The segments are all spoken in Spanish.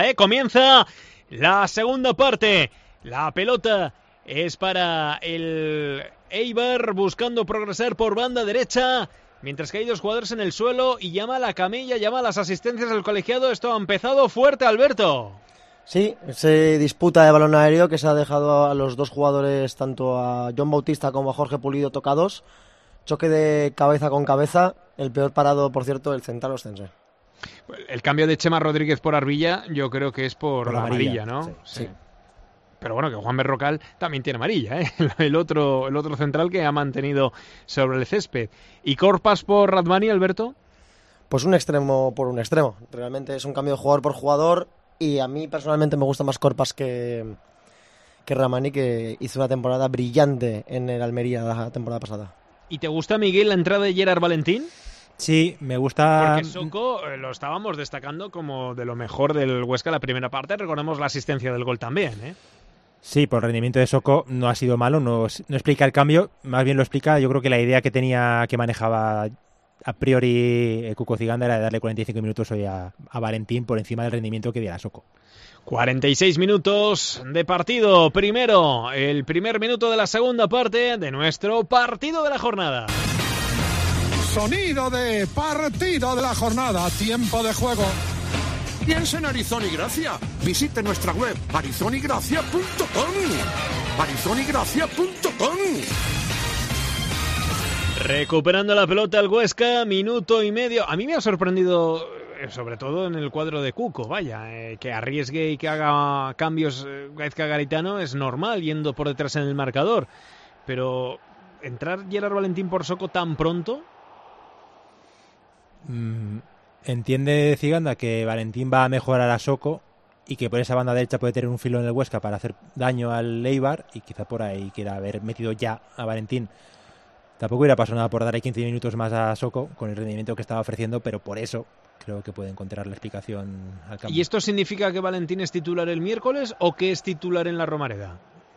Comienza la segunda parte. La pelota es para el Eibar buscando progresar por banda derecha, mientras que hay dos jugadores en el suelo y llama a la camilla, llama a las asistencias del colegiado. Esto ha empezado fuerte, Alberto. Sí, se disputa de balón aéreo que se ha dejado a los dos jugadores, tanto a Jon Bautista como a Jorge Pulido, tocados. Choque de cabeza con cabeza. El peor parado, por cierto, el central ostense. El cambio de Chema Rodríguez por Arbilla yo creo que es por la amarilla, ¿no? Sí. Pero bueno, que Juan Berrocal también tiene amarilla, ¿eh? El otro central que ha mantenido sobre el césped. ¿Y Korpas por Radmani, Alberto? Pues un extremo por un extremo. Realmente es un cambio de jugador por jugador y a mí personalmente me gusta más Korpas que Radmani, que hizo una temporada brillante en el Almería la temporada pasada. ¿Y te gusta, Miguel, la entrada de Gerard Valentín? Sí, me gusta. Porque Soko lo estábamos destacando como de lo mejor del Huesca la primera parte. Recordemos la asistencia del gol también, ¿eh? Sí, por el rendimiento de Soko no ha sido malo, no explica el cambio, más bien lo explica, yo creo que la idea que manejaba a priori Cuco Ciganda era de darle 45 minutos hoy a Valentín por encima del rendimiento que diera Soko. 46 minutos de partido. Primero, el primer minuto de la segunda parte de nuestro partido de la jornada. Sonido de partido de la jornada, tiempo de juego. Piensa en Arizona y Gracia. Visite nuestra web arizonigracia.com. arizonigracia.com. Recuperando la pelota el Huesca, minuto y medio. A mí me ha sorprendido, sobre todo en el cuadro de Cuco, que arriesgue y que haga cambios Gaizka Garitano es normal yendo por detrás en el marcador. Pero entrar Gerard Valentín por Soko tan pronto. Entiende Ciganda que Valentín va a mejorar a Soko y que por esa banda derecha puede tener un filo en el Huesca para hacer daño al Eibar, y quizá por ahí quiera haber metido ya a Valentín. Tampoco hubiera pasado nada por darle 15 minutos más a Soko con el rendimiento que estaba ofreciendo, pero por eso creo que puede encontrar la explicación al cambio. ¿Y esto significa que Valentín es titular el miércoles o que es titular en la Romareda?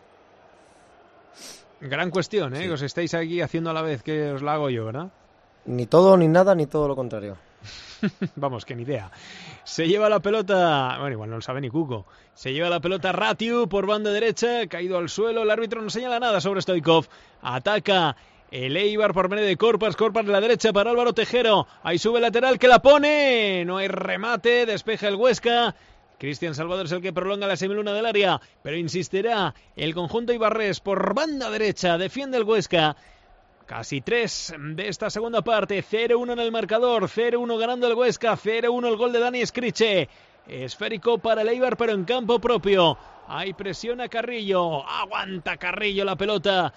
Gran cuestión, ¿eh? Sí. Que os estáis aquí haciendo a la vez que os la hago yo, ¿verdad? Ni todo, ni nada, ni todo lo contrario. Vamos, que ni idea. Se lleva la pelota, bueno, igual no lo sabe ni Cuco. Se lleva la pelota Ratiu por banda derecha, caído al suelo. El árbitro no señala nada sobre Stoichkov. Ataca el Eibar por medio de Korpas de la derecha para Álvaro Tejero. Ahí sube el lateral que la pone. No hay remate, despeja el Huesca. Cristian Salvador es el que prolonga la semiluna del área, pero insistirá el conjunto ibarrés por banda derecha. Defiende el Huesca. Casi 3 de esta segunda parte, 0-1 en el marcador, 0-1 ganando el Huesca, 0-1 el gol de Dani Escriche. Esférico para el Eibar, pero en campo propio. Hay presión a Carrillo, aguanta Carrillo la pelota.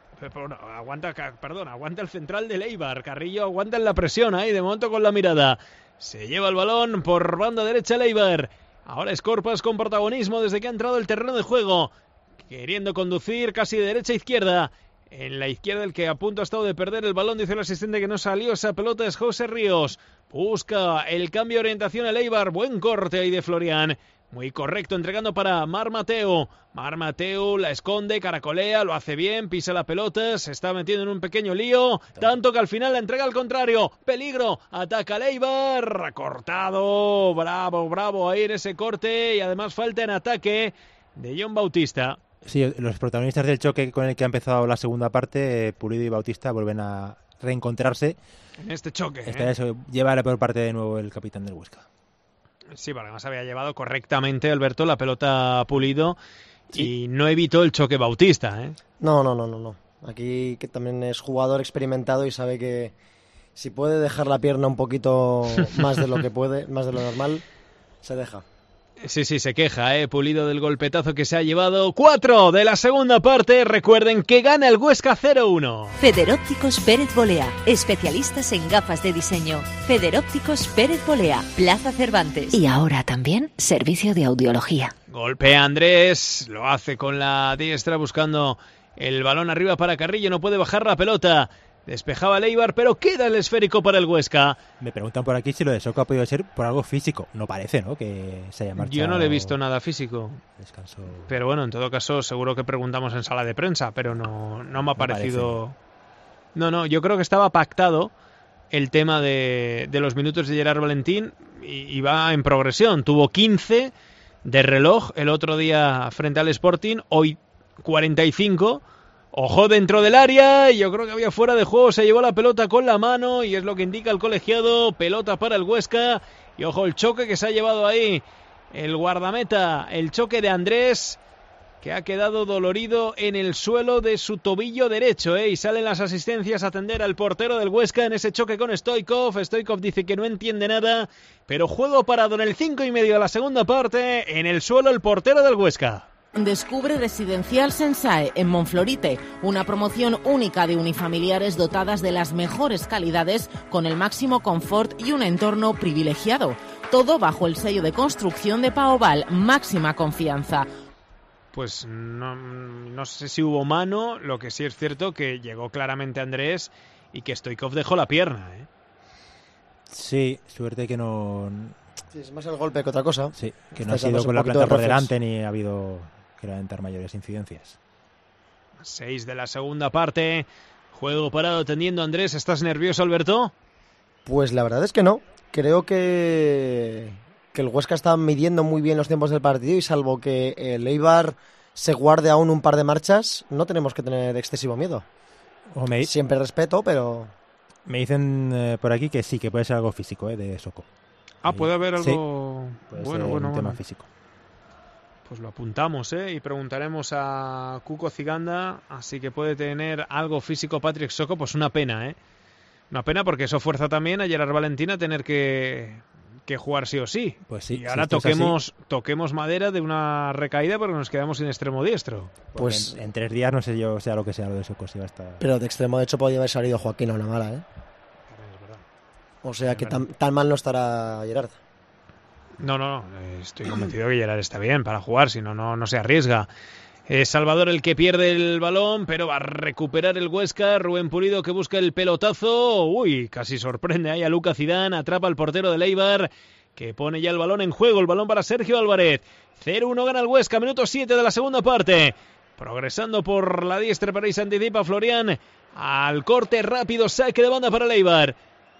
Aguanta el central del Eibar. Carrillo aguanta en la presión ahí, de momento con la mirada. Se lleva el balón por banda derecha el Eibar. Ahora es Korpas con protagonismo desde que ha entrado el terreno de juego, queriendo conducir casi de derecha a izquierda. En la izquierda el que a punto ha estado de perder el balón, dice el asistente que no salió esa pelota, es José Ríos. Busca el cambio de orientación al Eibar, buen corte ahí de Florian. Muy correcto, entregando para Mar Mateu. Mar Mateu la esconde, caracolea, lo hace bien, pisa la pelota, se está metiendo en un pequeño lío, tanto que al final la entrega al contrario. Peligro, ataca el Eibar, cortado, bravo ahí en ese corte, y además falta en ataque de Jon Bautista. Sí, los protagonistas del choque con el que ha empezado la segunda parte, Pulido y Bautista, vuelven a reencontrarse. En este choque. Esta vez lleva la peor parte de nuevo el capitán del Huesca. Sí, porque además había llevado correctamente, Alberto, la pelota Pulido, sí, y no evitó el choque Bautista, ¿eh? No. Aquí que también es jugador experimentado y sabe que si puede dejar la pierna un poquito más de lo que puede, más de lo normal, se deja. Sí, se queja, Pulido del golpetazo que se ha llevado. 4 de la segunda parte. Recuerden que gana el Huesca 0-1. Federópticos Pérez Bolea, especialistas en gafas de diseño. Federópticos Pérez Bolea, Plaza Cervantes. Y ahora también servicio de audiología. Golpea Andrés, lo hace con la diestra buscando el balón arriba para Carrillo. No puede bajar la pelota. Despejaba el Eibar, pero queda el esférico para el Huesca. Me preguntan por aquí si lo de Soko ha podido ser por algo físico. No parece, ¿no? Que se haya marchado. Yo no le he visto nada físico. Descanso. Pero bueno, en todo caso, seguro que preguntamos en sala de prensa, pero no me ha parecido. No, yo creo que estaba pactado el tema de los minutos de Gerard Valentín y va en progresión. Tuvo 15 de reloj el otro día frente al Sporting, hoy 45. Ojo dentro del área, y yo creo que había fuera de juego, se llevó la pelota con la mano y es lo que indica el colegiado, pelota para el Huesca y ojo el choque que se ha llevado ahí el guardameta, el choque de Andrés, que ha quedado dolorido en el suelo de su tobillo derecho, y salen las asistencias a atender al portero del Huesca en ese choque con Stoichkov. Stoichkov dice que no entiende nada, pero juego parado en el 5:30 de la segunda parte, en el suelo el portero del Huesca. Descubre Residencial Sensae en Monflorite, una promoción única de unifamiliares dotadas de las mejores calidades con el máximo confort y un entorno privilegiado. Todo bajo el sello de construcción de Paoval, máxima confianza. Pues no sé si hubo mano, lo que sí es cierto que llegó claramente Andrés y que Stoichkov dejó la pierna. Sí, suerte que no... Sí, es más el golpe que otra cosa. Sí, que no ha sido con la planta por delante ni ha habido que lamentar mayores incidencias. 6 de la segunda parte, juego parado tendiendo a Andrés. ¿Estás nervioso, Alberto? Pues la verdad es que no. Creo que el Huesca está midiendo muy bien los tiempos del partido y salvo que el Eibar se guarde aún un par de marchas, no tenemos que tener excesivo miedo. Siempre respeto, pero... Me dicen por aquí que sí, que puede ser algo físico de Soko. Puede haber algo... Sí, puede ser un tema físico. Pues lo apuntamos, y preguntaremos a Cuco Ciganda, así que puede tener algo físico Patrick Soko, pues una pena, Una pena porque eso fuerza también a Gerard Valentín a tener que jugar sí o sí. Pues sí, y ahora toquemos madera de una recaída porque nos quedamos sin extremo diestro. Pues en 3 días no sé yo sea lo que sea lo de Soko si va a estar... Pero de extremo de hecho podría haber salido Joaquín a una mala, O sea que tan mal no estará Gerard. No, estoy convencido que Gerard está bien para jugar, si no se arriesga. Es Salvador el que pierde el balón, pero va a recuperar el Huesca. Rubén Pulido que busca el pelotazo. Uy, casi sorprende ahí a Luca Zidane. Atrapa al portero del Eibar, que pone ya el balón en juego. El balón para Sergio Álvarez. 0-1 gana el Huesca, minuto 7 de la segunda parte. Progresando por la diestra, pero ahí se anticipa Florian. Al corte rápido, saque de banda para el Eibar.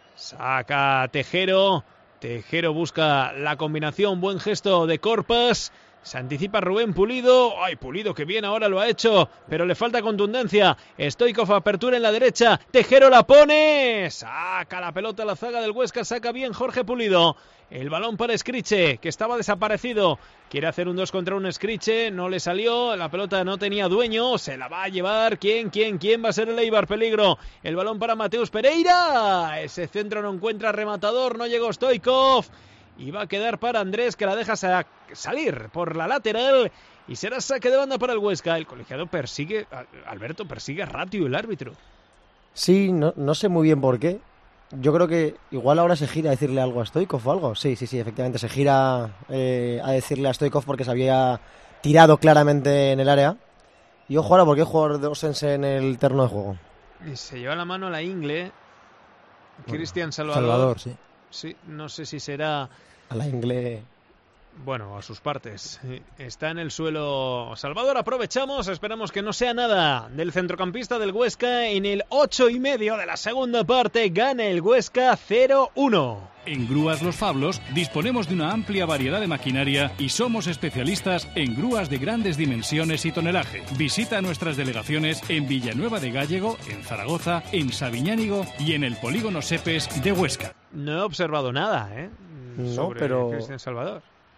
Saca Tejero. Tejero busca la combinación, buen gesto de Corpas. Se anticipa Rubén Pulido. ¡Ay, Pulido que bien ahora lo ha hecho! Pero le falta contundencia. Stoichkov, apertura en la derecha. Tejero la pone. Saca la pelota a la zaga del Huesca. Saca bien Jorge Pulido. El balón para Escriche, que estaba desaparecido. Quiere hacer un 2 contra 1 Escriche. No le salió. La pelota no tenía dueño. Se la va a llevar. ¿Quién va a ser el Eibar? Peligro. El balón para Mateus Pereira. Ese centro no encuentra rematador. No llegó Stoichkov. Y va a quedar para Andrés, que la deja salir por la lateral. Y será saque de banda para el Huesca. El colegiado persigue, Alberto, persigue a Ratio, el árbitro. Sí, no sé muy bien por qué. Yo creo que igual ahora se gira a decirle algo a Stoichkov o algo. Sí, efectivamente se gira a decirle a Stoichkov porque se había tirado claramente en el área. Y ojo ahora porque hay jugador de Osense en el terreno de juego. Y se lleva la mano a la ingle. Cristian Salvador, sí. Sí, no sé si será... A la ingle... Bueno, a sus partes. Está en el suelo Salvador. Aprovechamos, esperamos que no sea nada del centrocampista del Huesca. En el 8:30 de la segunda parte gana el Huesca 0-1. En Grúas Los Fablos disponemos de una amplia variedad de maquinaria y somos especialistas en grúas de grandes dimensiones y tonelaje. Visita nuestras delegaciones en Villanueva de Gállego, en Zaragoza, en Sabiñánigo y en el Polígono Sepes de Huesca. No he observado nada, sobre pero... Cristian Salvador.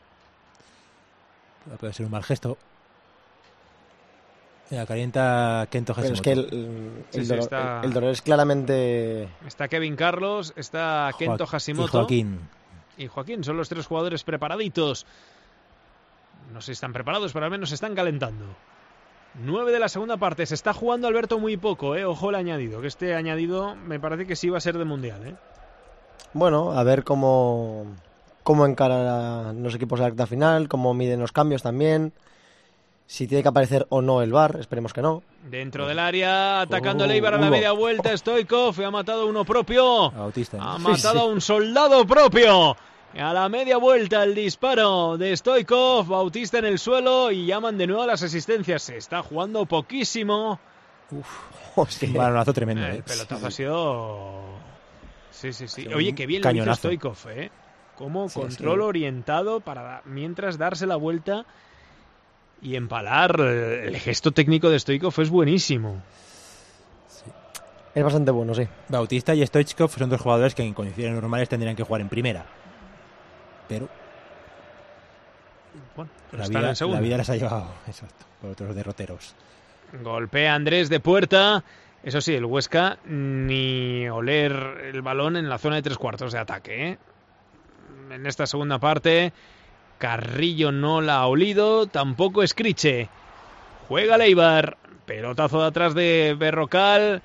Puede ser un mal gesto. Mira, calienta Kento Hashimoto. Pero es que el dolor es claramente... Está Kevin Carlos, está Kento Hashimoto. Y Joaquín. Son los 3 jugadores preparaditos. No sé si están preparados, pero al menos están calentando. 9 de la segunda parte. Se está jugando Alberto muy poco, Ojo el añadido. Que este añadido me parece que sí va a ser de mundial, Bueno, a ver cómo encaran los equipos de la recta final, cómo miden los cambios también, si tiene que aparecer o no el VAR, esperemos que no. Dentro del área, atacando el Eibar a la media vuelta, Stoichkov ha matado uno propio, ha matado a un soldado propio. A la media vuelta el disparo de Stoichkov, Bautista en el suelo y llaman de nuevo a las asistencias. Se está jugando poquísimo. Un balonazo tremendo. El pelotazo ha sido... Sí. Oye, qué bien lo hizo Stoichkov, Como control orientado para mientras darse la vuelta y empalar. El gesto técnico de Stoichkov es buenísimo. Es bastante bueno, sí. Bautista y Stoichkov son dos jugadores que en condiciones normales tendrían que jugar en primera. Pero bueno, la vida les ha llevado, exacto, por otros derroteros. Golpea Andrés de puerta. Eso sí, el Huesca ni oler el balón en la zona de 3/4 de ataque, ¿eh? En esta segunda parte, Carrillo no la ha olido, tampoco Escriche. Juega Leibar, pelotazo de atrás de Berrocal,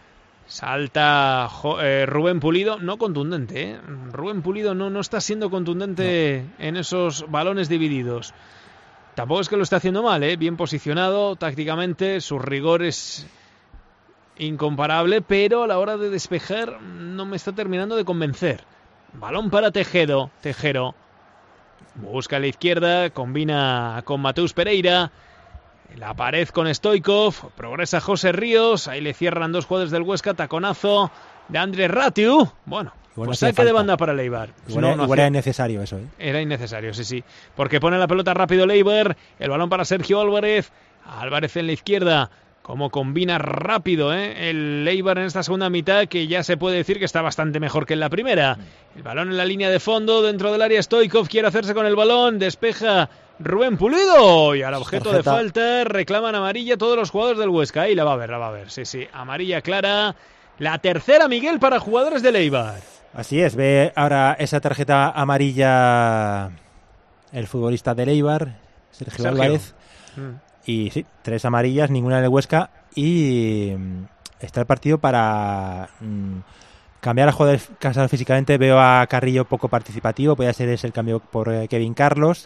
salta Rubén Pulido, no contundente, ¿eh? Rubén Pulido no está siendo contundente en esos balones divididos. Tampoco es que lo esté haciendo mal, ¿eh? Bien posicionado tácticamente, su rigor es incomparable, pero a la hora de despejar no me está terminando de convencer. Balón para Tejero. Busca a la izquierda, combina con Mateus Pereira. La pared con Stoichkov. Progresa José Ríos. Ahí le cierran dos jugadores del Huesca. Taconazo de Andrés Ratiu. Bueno, pues saque de banda para Leibar. Igual era innecesario eso, ¿eh? Era innecesario, sí. Porque pone la pelota rápido Leibar. El balón para Sergio Álvarez. Álvarez en la izquierda. Cómo combina rápido el Eibar en esta segunda mitad, que ya se puede decir que está bastante mejor que en la primera. El balón en la línea de fondo, dentro del área Stoichkov quiere hacerse con el balón, despeja Rubén Pulido y al objeto de falta reclaman amarilla todos los jugadores del Huesca. Ahí la va a ver, sí, amarilla clara. La tercera, Miguel, para jugadores del Eibar. Así es, ve ahora esa tarjeta amarilla el futbolista del Eibar, Sergio Álvarez. Y sí, 3 amarillas, ninguna en el Huesca. Y está el partido para cambiar a jugadores cansados físicamente. Veo a Carrillo poco participativo. Puede ser ese el cambio por Kevin Carlos.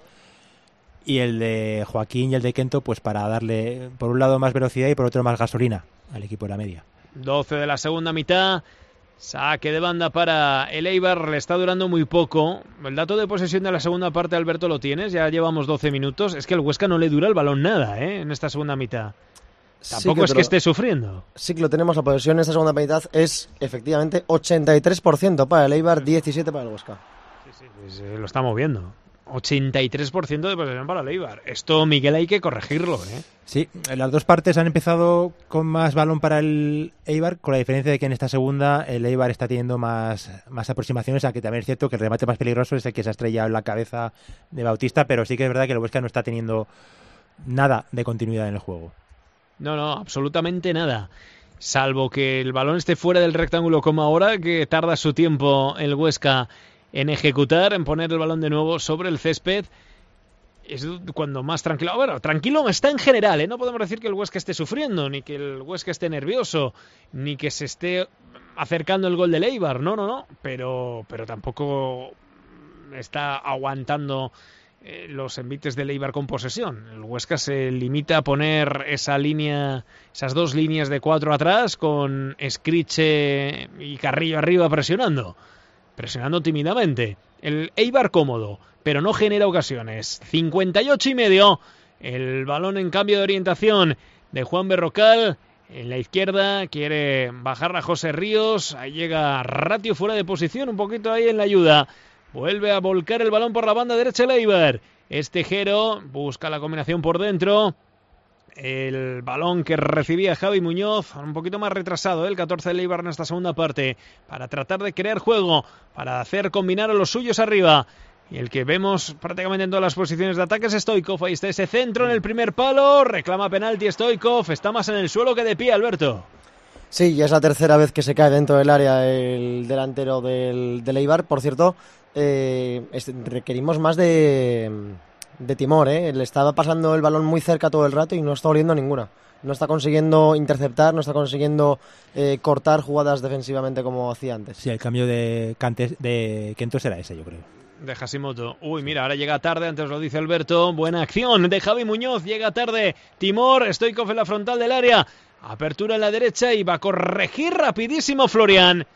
Y el de Joaquín y el de Kento, pues para darle por un lado más velocidad y por otro más gasolina al equipo de la media. 12 de la segunda mitad. Saque de banda para el Eibar, le está durando muy poco. El dato de posesión de la segunda parte, Alberto, lo tienes, ya llevamos 12 minutos. Es que el Huesca no le dura el balón nada, en esta segunda mitad. Tampoco es que esté sufriendo. Sí que lo tenemos, la posesión en esta segunda mitad es efectivamente 83% para el Eibar, 17% para el Huesca. Sí, lo está moviendo. 83% de posesión para el Eibar. Esto, Miguel, hay que corregirlo, ¿eh? Sí, las dos partes han empezado con más balón para el Eibar, con la diferencia de que en esta segunda el Eibar está teniendo más aproximaciones, a que también es cierto que el remate más peligroso es el que se ha estrellado en la cabeza de Bautista, pero sí que es verdad que el Huesca no está teniendo nada de continuidad en el juego. No, absolutamente nada. Salvo que el balón esté fuera del rectángulo como ahora, que tarda su tiempo el Huesca en ejecutar, en poner el balón de nuevo sobre el césped. Es cuando más tranquilo. Bueno, tranquilo está en general, ¿eh? No podemos decir que el Huesca esté sufriendo, ni que el Huesca esté nervioso, ni que se esté acercando el gol del Eibar. No. Pero tampoco está aguantando los envites del Eibar con posesión. El Huesca se limita a poner esas dos líneas de 4 atrás, con Escriche y Carrillo arriba presionando tímidamente. El Eibar cómodo, pero no genera ocasiones. 58,5. El balón en cambio de orientación de Juan Berrocal. En la izquierda quiere bajar a José Ríos. Ahí llega Ratio fuera de posición, un poquito ahí en la ayuda. Vuelve a volcar el balón por la banda derecha el Eibar. Tejero busca la combinación por dentro. El balón que recibía Javi Muñoz, un poquito más retrasado, el 14 de Eibar en esta segunda parte, para tratar de crear juego, para hacer combinar a los suyos arriba. Y el que vemos prácticamente en todas las posiciones de ataque es Stoichkov. Ahí está ese centro en el primer palo, reclama penalti Stoichkov, está más en el suelo que de pie, Alberto. Sí, ya es la tercera vez que se cae dentro del área el delantero del Eibar. Por cierto, requerimos más de timor, Le estaba pasando el balón muy cerca todo el rato y no está oliendo ninguna. No está consiguiendo interceptar, no está consiguiendo cortar jugadas defensivamente como hacía antes. Sí, el cambio de Kento será ese, yo creo. De Hashimoto. Uy, mira, ahora llega tarde, antes lo dice Alberto. Buena acción de Javi Muñoz, llega tarde Timor, Stoichkov en la frontal del área. Apertura en la derecha y va a corregir rapidísimo Florian.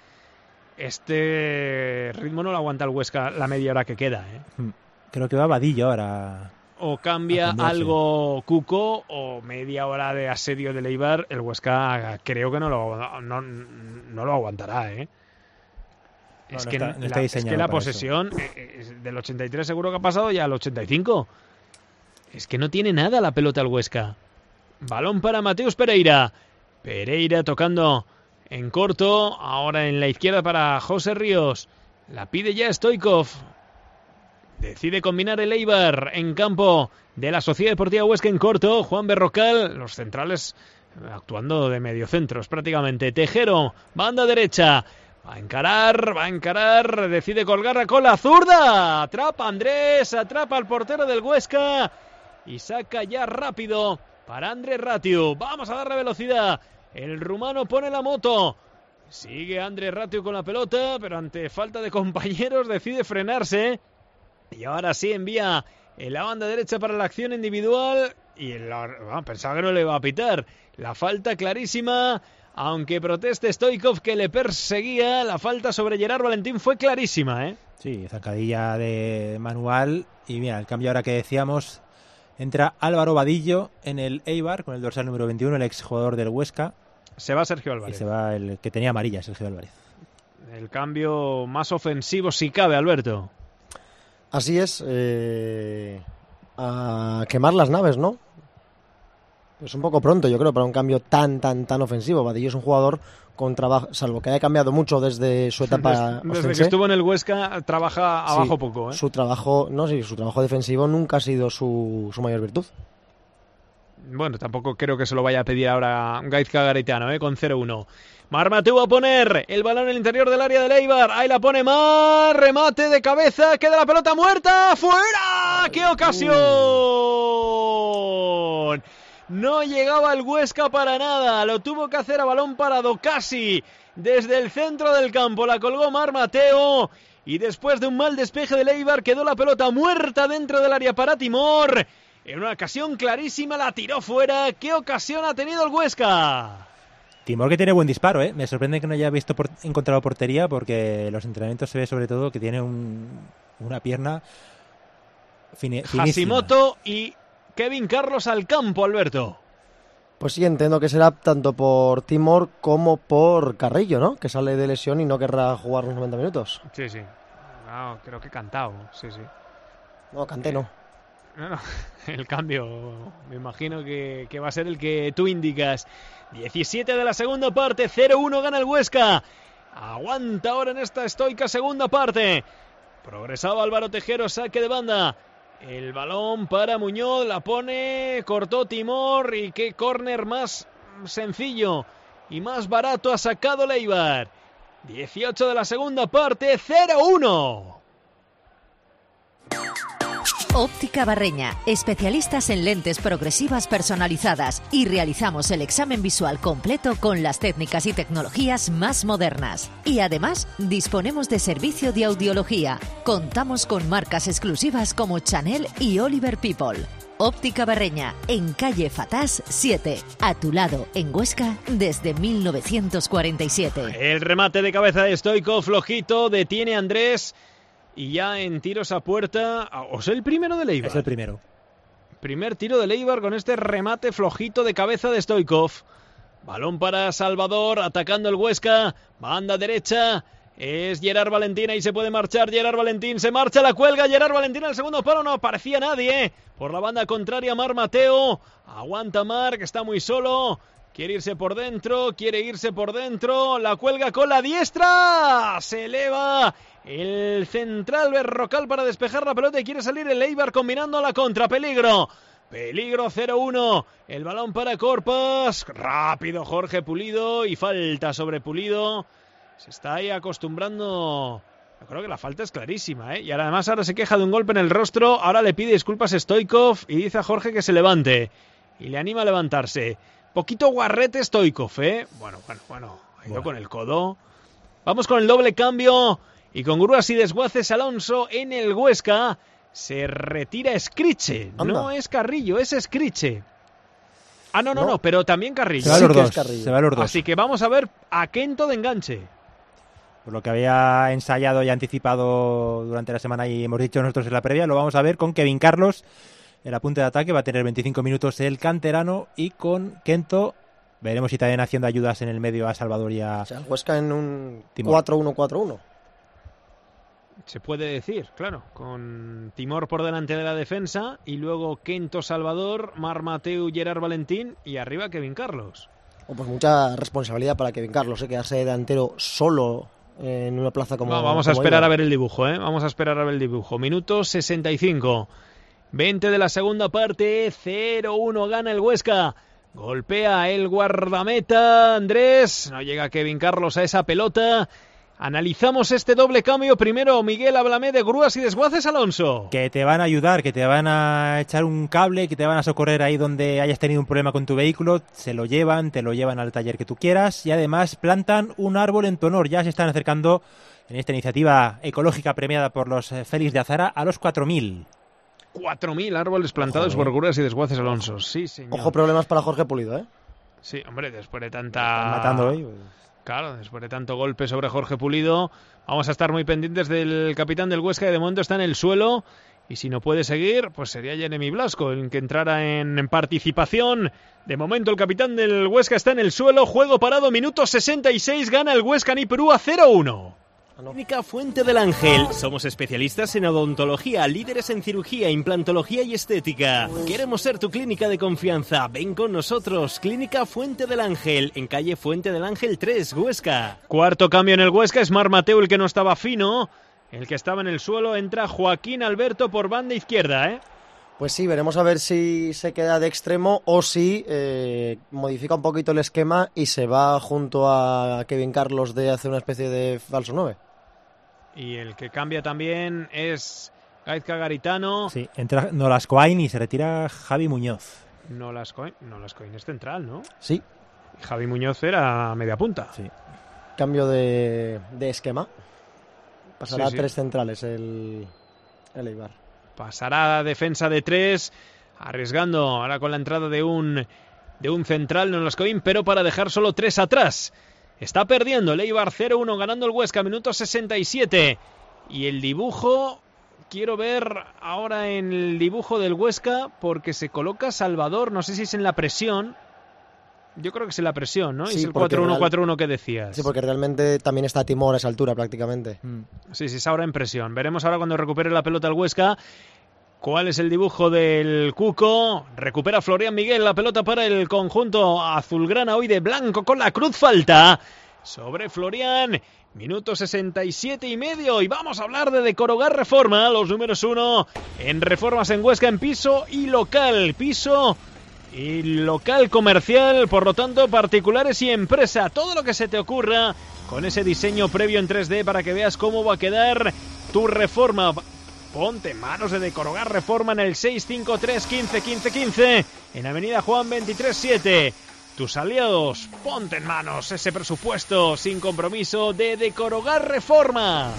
Este ritmo no lo aguanta el Huesca la media hora que queda, Creo que va Vadillo ahora. O cambia algo Cuco o media hora de asedio de Eibar. El Huesca creo que no lo aguantará, Es No que, está diseñado es que la para posesión del 83 seguro que ha pasado ya al 85. Es que no tiene nada la pelota el Huesca. Balón para Mateus Pereira. Pereira tocando en corto. Ahora en la izquierda para José Ríos. La pide ya Stoichkov. Decide combinar el Eibar en campo de la Sociedad Deportiva Huesca en corto. Juan Berrocal. Los centrales actuando de mediocentros prácticamente. Tejero, banda derecha. Va a encarar, decide colgar con la zurda. Atrapa Andrés, atrapa al portero del Huesca y saca ya rápido para Andrés Ratiu. Vamos a darle velocidad. El rumano pone la moto. Sigue Andrés Ratiu con la pelota, pero ante falta de compañeros decide frenarse. Y ahora sí envía en la banda derecha para la acción individual. Y pensaba que no le iba a pitar. La falta clarísima. Aunque proteste Stoichkov que le perseguía, la falta sobre Gerard Valentín fue clarísima, ¿eh? Sí, zancadilla de manual. Y mira, el cambio ahora que decíamos, entra Álvaro Vadillo en el Eibar con el dorsal número 21, el exjugador del Huesca. Se va Sergio Álvarez. Y se va el que tenía amarilla, Sergio Álvarez. El cambio más ofensivo si cabe, Alberto. Así es, a quemar las naves, ¿no? Es un poco pronto, yo creo, para un cambio tan ofensivo. Vadillo es un jugador con trabajo, salvo que haya cambiado mucho desde su etapa desde que estuvo en el Huesca, trabaja abajo poco, ¿eh? Su trabajo defensivo nunca ha sido su mayor virtud. Bueno, tampoco creo que se lo vaya a pedir ahora Gaizka Garitano, con 0-1. Mar Mateu a poner el balón en el interior del área del Eibar. Ahí la pone Mar, remate de cabeza, queda la pelota muerta, ¡fuera! ¡Qué ocasión! No llegaba el Huesca para nada, lo tuvo que hacer a balón parado casi desde el centro del campo, la colgó Mar Mateu y después de un mal despeje del Eibar quedó la pelota muerta dentro del área para Timor. En una ocasión clarísima la tiró fuera. ¿Qué ocasión ha tenido el Huesca? Timor que tiene buen disparo, ¿eh? Me sorprende que no haya encontrado portería porque en los entrenamientos se ve sobre todo que tiene una pierna finísima. Hashimoto y Kevin Carlos al campo, Alberto. Pues sí, entiendo que será tanto por Timor como por Carrillo, ¿no? Que sale de lesión y no querrá jugar los 90 minutos. Sí. No, creo que cantado, sí. No, Kanté no. No, el cambio me imagino que va a ser el que tú indicas. 17 de la segunda parte, 0-1 gana el Huesca. Aguanta ahora en esta estoica segunda parte. Progresaba Álvaro Tejero, saque de banda. El balón para Muñoz, la pone, cortó Timor y qué córner más sencillo y más barato ha sacado el Eibar. 18 de la segunda parte, 0-1. Óptica Barreña, especialistas en lentes progresivas personalizadas y realizamos el examen visual completo con las técnicas y tecnologías más modernas. Y además, disponemos de servicio de audiología. Contamos con marcas exclusivas como Chanel y Oliver People. Óptica Barreña, en calle Fatás 7, a tu lado, en Huesca, desde 1947. El remate de cabeza de Stoichkov, flojito, detiene a Andrés. Y ya en tiros a puerta, ¿o es el primero de Eibar? Es el primero. Primer tiro de Eibar con este remate flojito de cabeza de Stoichkov. Balón para Salvador, atacando el Huesca, banda derecha, es Gerard Valentín, ahí se puede marchar Gerard Valentín, se marcha, la cuelga Gerard Valentín al segundo palo, no aparecía nadie, por la banda contraria Mar Mateu, aguanta Mar, que está muy solo, quiere irse por dentro, la cuelga con la diestra, se eleva el central Berrocal para despejar la pelota y quiere salir el Eibar combinando a la contra, peligro 0-1, el balón para Corpas, rápido Jorge Pulido y falta sobre Pulido, se está ahí acostumbrando, yo creo que la falta es clarísima, y además ahora se queja de un golpe en el rostro, ahora le pide disculpas a Stoichkov y dice a Jorge que se levante y le anima a levantarse. Poquito guarrete Stoichkov, bueno, ha ido con el codo. Vamos con el doble cambio y con grúas y desguaces Alonso en el Huesca. Se retira Escriche, no es Carrillo, es Escriche. No, pero también Carrillo. Se va los dos. Así que vamos a ver a Kento de enganche. Por lo que había ensayado y anticipado durante la semana y hemos dicho nosotros en la previa, lo vamos a ver con Kevin Carlos. El apunte de ataque va a tener 25 minutos el canterano y con Kento veremos si también haciendo ayudas en el medio a Salvador y a... O sea, el Huesca en un Timor. 4-1-4-1. Se puede decir, claro, con Timor por delante de la defensa y luego Kento Salvador, Marc Mateu, Gerard Valentín y arriba Kevin Carlos. Pues mucha responsabilidad para Kevin Carlos, quedarse delantero solo en una plaza como... Vamos a esperar a ver el dibujo, Vamos a esperar a ver el dibujo. Minuto 65. 20 de la segunda parte, 0-1 gana el Huesca. Golpea el guardameta Andrés, no llega Kevin Carlos a esa pelota. Analizamos este doble cambio. Primero, Miguel, háblame de grúas y desguaces, Alonso. Que te van a ayudar, que te van a echar un cable, que te van a socorrer ahí donde hayas tenido un problema con tu vehículo. Se lo llevan, te lo llevan al taller que tú quieras y además plantan un árbol en tu honor. Ya se están acercando en esta iniciativa ecológica premiada por los Félix de Azara a los 4.000. 4.000 árboles plantados por grúas y desguaces, Alonso. Sí, señor. Ojo, problemas para Jorge Pulido, Sí, hombre, después de tanta... Están matando hoy. Claro, después de tanto golpe sobre Jorge Pulido, vamos a estar muy pendientes del capitán del Huesca, que de momento está en el suelo, y si no puede seguir, pues sería Jeremy Blasco el que entrara en participación. De momento el capitán del Huesca está en el suelo, juego parado, minuto 66, gana el Huesca Nipurúa 0-1. Clínica Fuente del Ángel. Somos especialistas en odontología, líderes en cirugía, implantología y estética. Queremos ser tu clínica de confianza. Ven con nosotros. Clínica Fuente del Ángel, en calle Fuente del Ángel 3, Huesca. Cuarto cambio en el Huesca, es Marc Mateu el que no estaba fino. El que estaba en el suelo, entra Joaquín Alberto por banda izquierda, Pues sí, veremos a ver si se queda de extremo o si modifica un poquito el esquema y se va junto a Kevin Carlos de hacer una especie de falso 9. Y el que cambia también es Gaizka Garitano. Sí, entra Nolascoain y se retira Javi Muñoz. Nolascoain es central, ¿no? Sí. Y Javi Muñoz era media punta. Sí. Cambio de esquema. Pasará sí. a 3 centrales el Eibar. Pasará a defensa de 3, arriesgando ahora con la entrada de un central, Nolascoain, pero para dejar solo 3 atrás. Está perdiendo el Eibar 0-1, ganando el Huesca, minuto 67. Y el dibujo, quiero ver ahora en el dibujo del Huesca, porque se coloca Salvador, no sé si es en la presión. Yo creo que es en la presión, ¿no? Sí, es el 4-1-4-1 que decías. Sí, porque realmente también está Timor a esa altura prácticamente. Sí, es ahora en presión. Veremos ahora cuando recupere la pelota el Huesca. ¿Cuál es el dibujo del Cuco? Recupera Florian Miguel la pelota para el conjunto azulgrana, hoy de blanco con la cruz, falta sobre Florian. Minuto 67,5 y vamos a hablar de Decorogar Reforma, los números 1 en reformas en Huesca en piso y local. Piso y local comercial, por lo tanto particulares y empresa. Todo lo que se te ocurra con ese diseño previo en 3D para que veas cómo va a quedar tu reforma. Ponte en manos de Decorogar Reforma en el 653 15 15 15 en Avenida Juan 23-7. Tus aliados, ponte en manos ese presupuesto sin compromiso de Decorogar Reforma.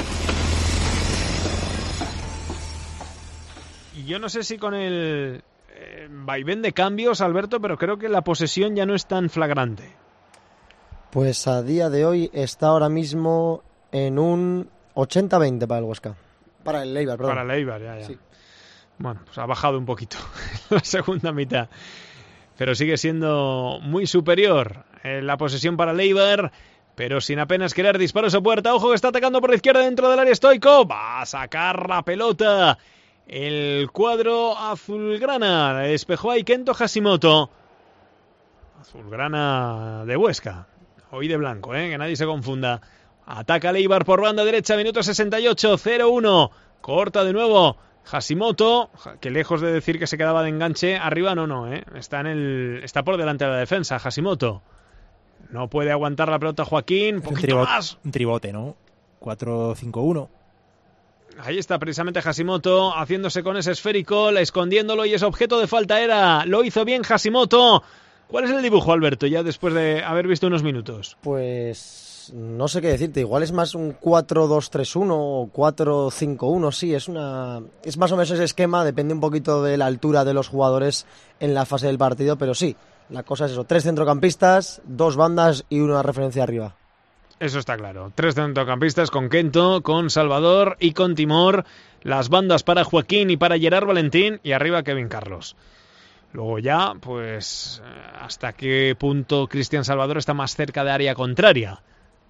Y yo no sé si con el vaivén de cambios, Alberto, pero creo que la posesión ya no es tan flagrante. Pues a día de hoy está ahora mismo en un 80-20 para el Huesca. Para el Eibar, perdón. Para el Eibar, ya. Sí. Bueno, pues ha bajado un poquito la segunda mitad. Pero sigue siendo muy superior la posesión para el Eibar, pero sin apenas querer disparos a puerta. Ojo que está atacando por la izquierda dentro del área Stoico. Va a sacar la pelota el cuadro azulgrana. Despejó ahí Kento Hashimoto. Azulgrana de Huesca. Hoy de blanco, que nadie se confunda. Ataca el Eibar por banda derecha, minuto 68, 0-1. Corta de nuevo Hashimoto, que lejos de decir que se quedaba de enganche, arriba no, está por delante de la defensa, Hashimoto. No puede aguantar la pelota Joaquín, más. Un tribote, ¿no? 4-5-1. Ahí está precisamente Hashimoto, haciéndose con ese esférico, escondiéndolo, y ese objeto de falta lo hizo bien Hashimoto. ¿Cuál es el dibujo, Alberto, ya después de haber visto unos minutos? Pues no sé qué decirte, igual es más un 4-2-3-1 o 4-5-1, sí, es más o menos ese esquema, depende un poquito de la altura de los jugadores en la fase del partido, pero sí, la cosa es eso, 3 centrocampistas, 2 bandas y una referencia arriba. Eso está claro, 3 centrocampistas con Kento, con Salvador y con Timor, las bandas para Joaquín y para Gerard Valentín y arriba Kevin Carlos. Luego ya, pues, hasta qué punto Cristian Salvador está más cerca de área contraria.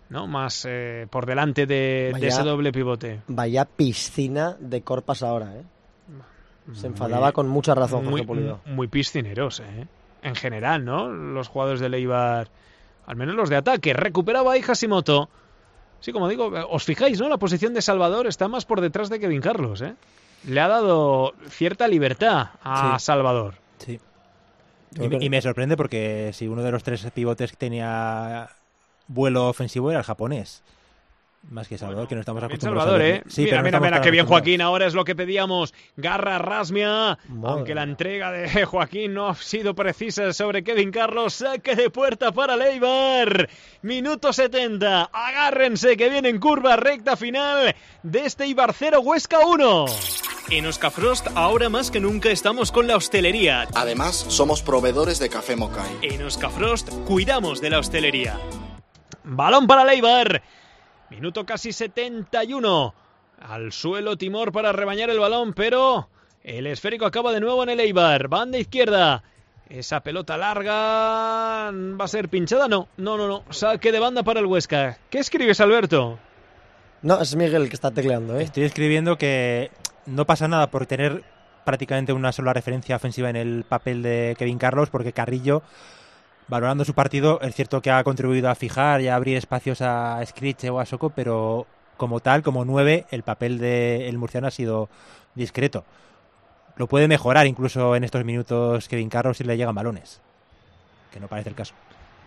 ¿no? Más por delante de ese doble pivote. Vaya piscina de Corpas ahora, ¿eh? Se enfadaba con mucha razón Jorge Pulido. Muy piscineros, en general, ¿no? Los jugadores de Eibar, al menos los de ataque. Recuperaba ahí Hashimoto. Sí, como digo, os fijáis, ¿no? La posición de Salvador está más por detrás de Kevin Carlos, ¿eh? Le ha dado cierta libertad a Salvador. Sí. Y me sorprende porque si uno de los 3 pivotes que tenía vuelo ofensivo era el japonés. Más que Salvador, que no estamos acostumbrados Salvador, a ver. Sí, mira, qué bien Joaquín, ahora es lo que pedíamos. Garra Rasmia, aunque la entrega de Joaquín no ha sido precisa sobre Kevin Carlos. Saque de puerta para Eibar. Minuto 70, agárrense que viene en curva, recta final de este Eibar 0, Huesca 1. En Oscafrost, ahora más que nunca estamos con la hostelería. Además, somos proveedores de café Mokai. En Oscafrost, cuidamos de la hostelería. Balón para Eibar. Minuto casi 71. Al suelo Timor para rebañar el balón, pero el esférico acaba de nuevo en el Eibar. Banda izquierda. Esa pelota larga va a ser pinchada. No. Saque de banda para el Huesca. ¿Qué escribes, Alberto? No, es Miguel el que está tecleando, ¿eh? Estoy escribiendo que no pasa nada por tener prácticamente una sola referencia ofensiva en el papel de Kevin Carlos, porque Carrillo, valorando su partido, es cierto que ha contribuido a fijar y a abrir espacios a Skriche o a Soko, pero como tal, como 9, el papel del murciano ha sido discreto. Lo puede mejorar incluso en estos minutos Kevin Carlos si le llegan balones, que no parece el caso.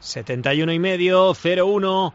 71,5, 0-1,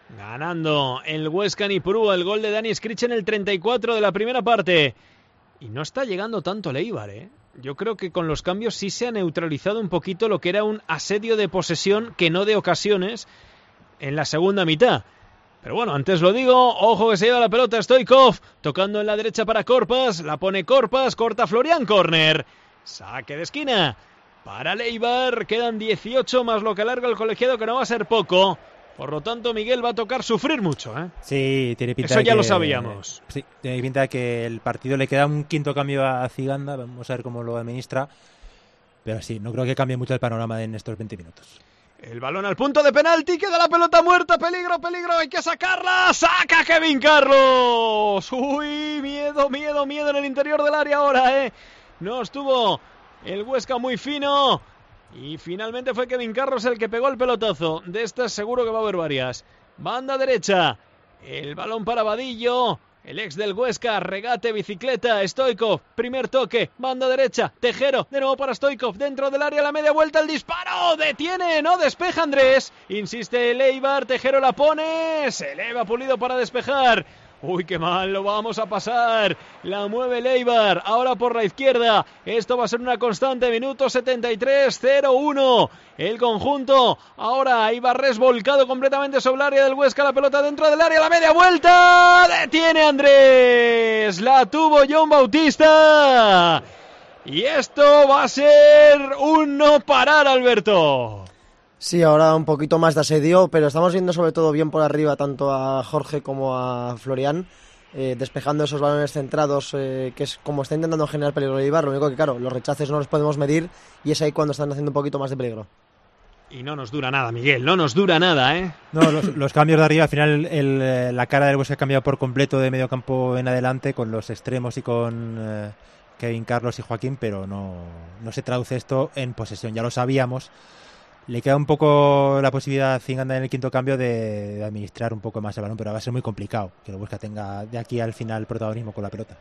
ganando el Huesca en Ipurúa, el gol de Dani Skriche en el 34 de la primera parte. Y no está llegando tanto el Eibar, ¿eh? Yo creo que con los cambios sí se ha neutralizado un poquito lo que era un asedio de posesión, que no de ocasiones, en la segunda mitad. Pero bueno, antes lo digo, ojo que se lleva la pelota Stoichkov, tocando en la derecha para Corpas, la pone Corpas, corta Florian, córner. Saque de esquina para el Eibar, quedan 18 más lo que alarga el colegiado, que no va a ser poco. Por lo tanto, Miguel va a tocar sufrir mucho, ¿eh? Sí, tiene pinta eso de ya que, lo sabíamos. Sí, tiene pinta de que el partido le queda un quinto cambio a Ziganda. Vamos a ver cómo lo administra. Pero sí, no creo que cambie mucho el panorama en estos 20 minutos. El balón al punto de penalti, queda la pelota muerta, peligro, hay que sacarla, saca Kevin Carlos. Uy, miedo en el interior del área ahora, ¿eh? No estuvo el Huesca muy fino. Y finalmente fue Kevin Carlos el que pegó el pelotazo. De estas seguro que va a haber varias. Banda derecha. El balón para Vadillo. El ex del Huesca. Regate, bicicleta. Stoichkov. Primer toque. Banda derecha. Tejero. De nuevo para Stoichkov. Dentro del área. La media vuelta. El disparo. Detiene. No despeja Andrés. Insiste el Eibar. Tejero la pone. Se eleva Pulido para despejar. Uy, qué mal, lo vamos a pasar. La mueve el Eibar, ahora por la izquierda. Esto va a ser una constante, minuto 73, 0-1. El conjunto, ahora Eibarres volcado completamente sobre el área del Huesca. La pelota dentro del área, la media vuelta. Detiene Andrés. La tuvo John Bautista. Y esto va a ser un no parar, Alberto. Sí, ahora un poquito más de asedio, pero estamos viendo sobre todo bien por arriba tanto a Jorge como a Florian, despejando esos balones centrados, que es como está intentando generar peligro el Eibar. Lo único que, claro, los rechaces no los podemos medir y es ahí cuando están haciendo un poquito más de peligro. Y no nos dura nada, Miguel, no nos dura nada, ¿eh? No, los cambios de arriba, al final la cara del Huesca ha cambiado por completo de medio campo en adelante, con los extremos y con Kevin Carlos y Joaquín, pero no se traduce esto en posesión, ya lo sabíamos. Le queda un poco la posibilidad a Ziganda en el quinto cambio de administrar un poco más el balón, pero va a ser muy complicado que el Huesca tenga de aquí al final protagonismo con la pelota.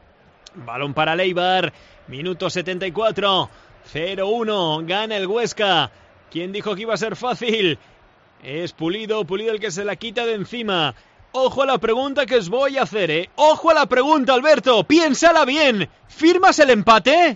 Balón para el Eibar, minuto 74, 0-1, gana el Huesca. ¿Quién dijo que iba a ser fácil? Es Pulido el que se la quita de encima. Ojo a la pregunta que os voy a hacer, ¿eh? Ojo a la pregunta, Alberto, piénsala bien. ¿Firmas el empate?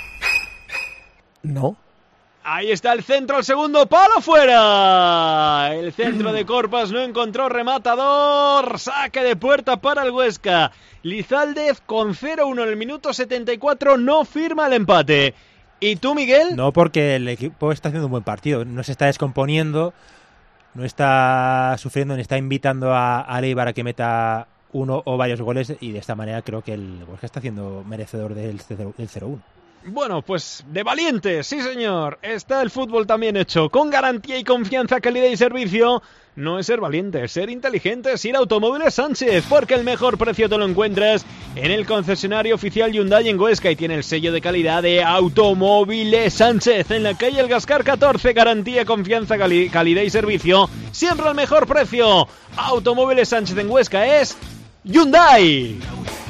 No. Ahí está el centro al segundo palo, fuera. El centro de Corpas no encontró rematador. Saque de puerta para el Huesca. Lizaldez con 0-1 en el minuto 74 no firma el empate. ¿Y tú, Miguel? No, porque el equipo está haciendo un buen partido. No se está descomponiendo, no está sufriendo, ni está invitando a Eibar a que meta uno o varios goles. Y de esta manera creo que el Huesca está haciendo merecedor del 0-1. Bueno, pues de valientes, sí señor. Está el fútbol también hecho. Con garantía y confianza, calidad y servicio. No es ser valiente, es ser inteligente, es ir a Automóviles Sánchez, porque el mejor precio te lo encuentras en el concesionario oficial Hyundai en Huesca y tiene el sello de calidad de Automóviles Sánchez. En la calle El Gascar 14, garantía, confianza, calidad y servicio. Siempre al mejor precio. Automóviles Sánchez en Huesca es Hyundai.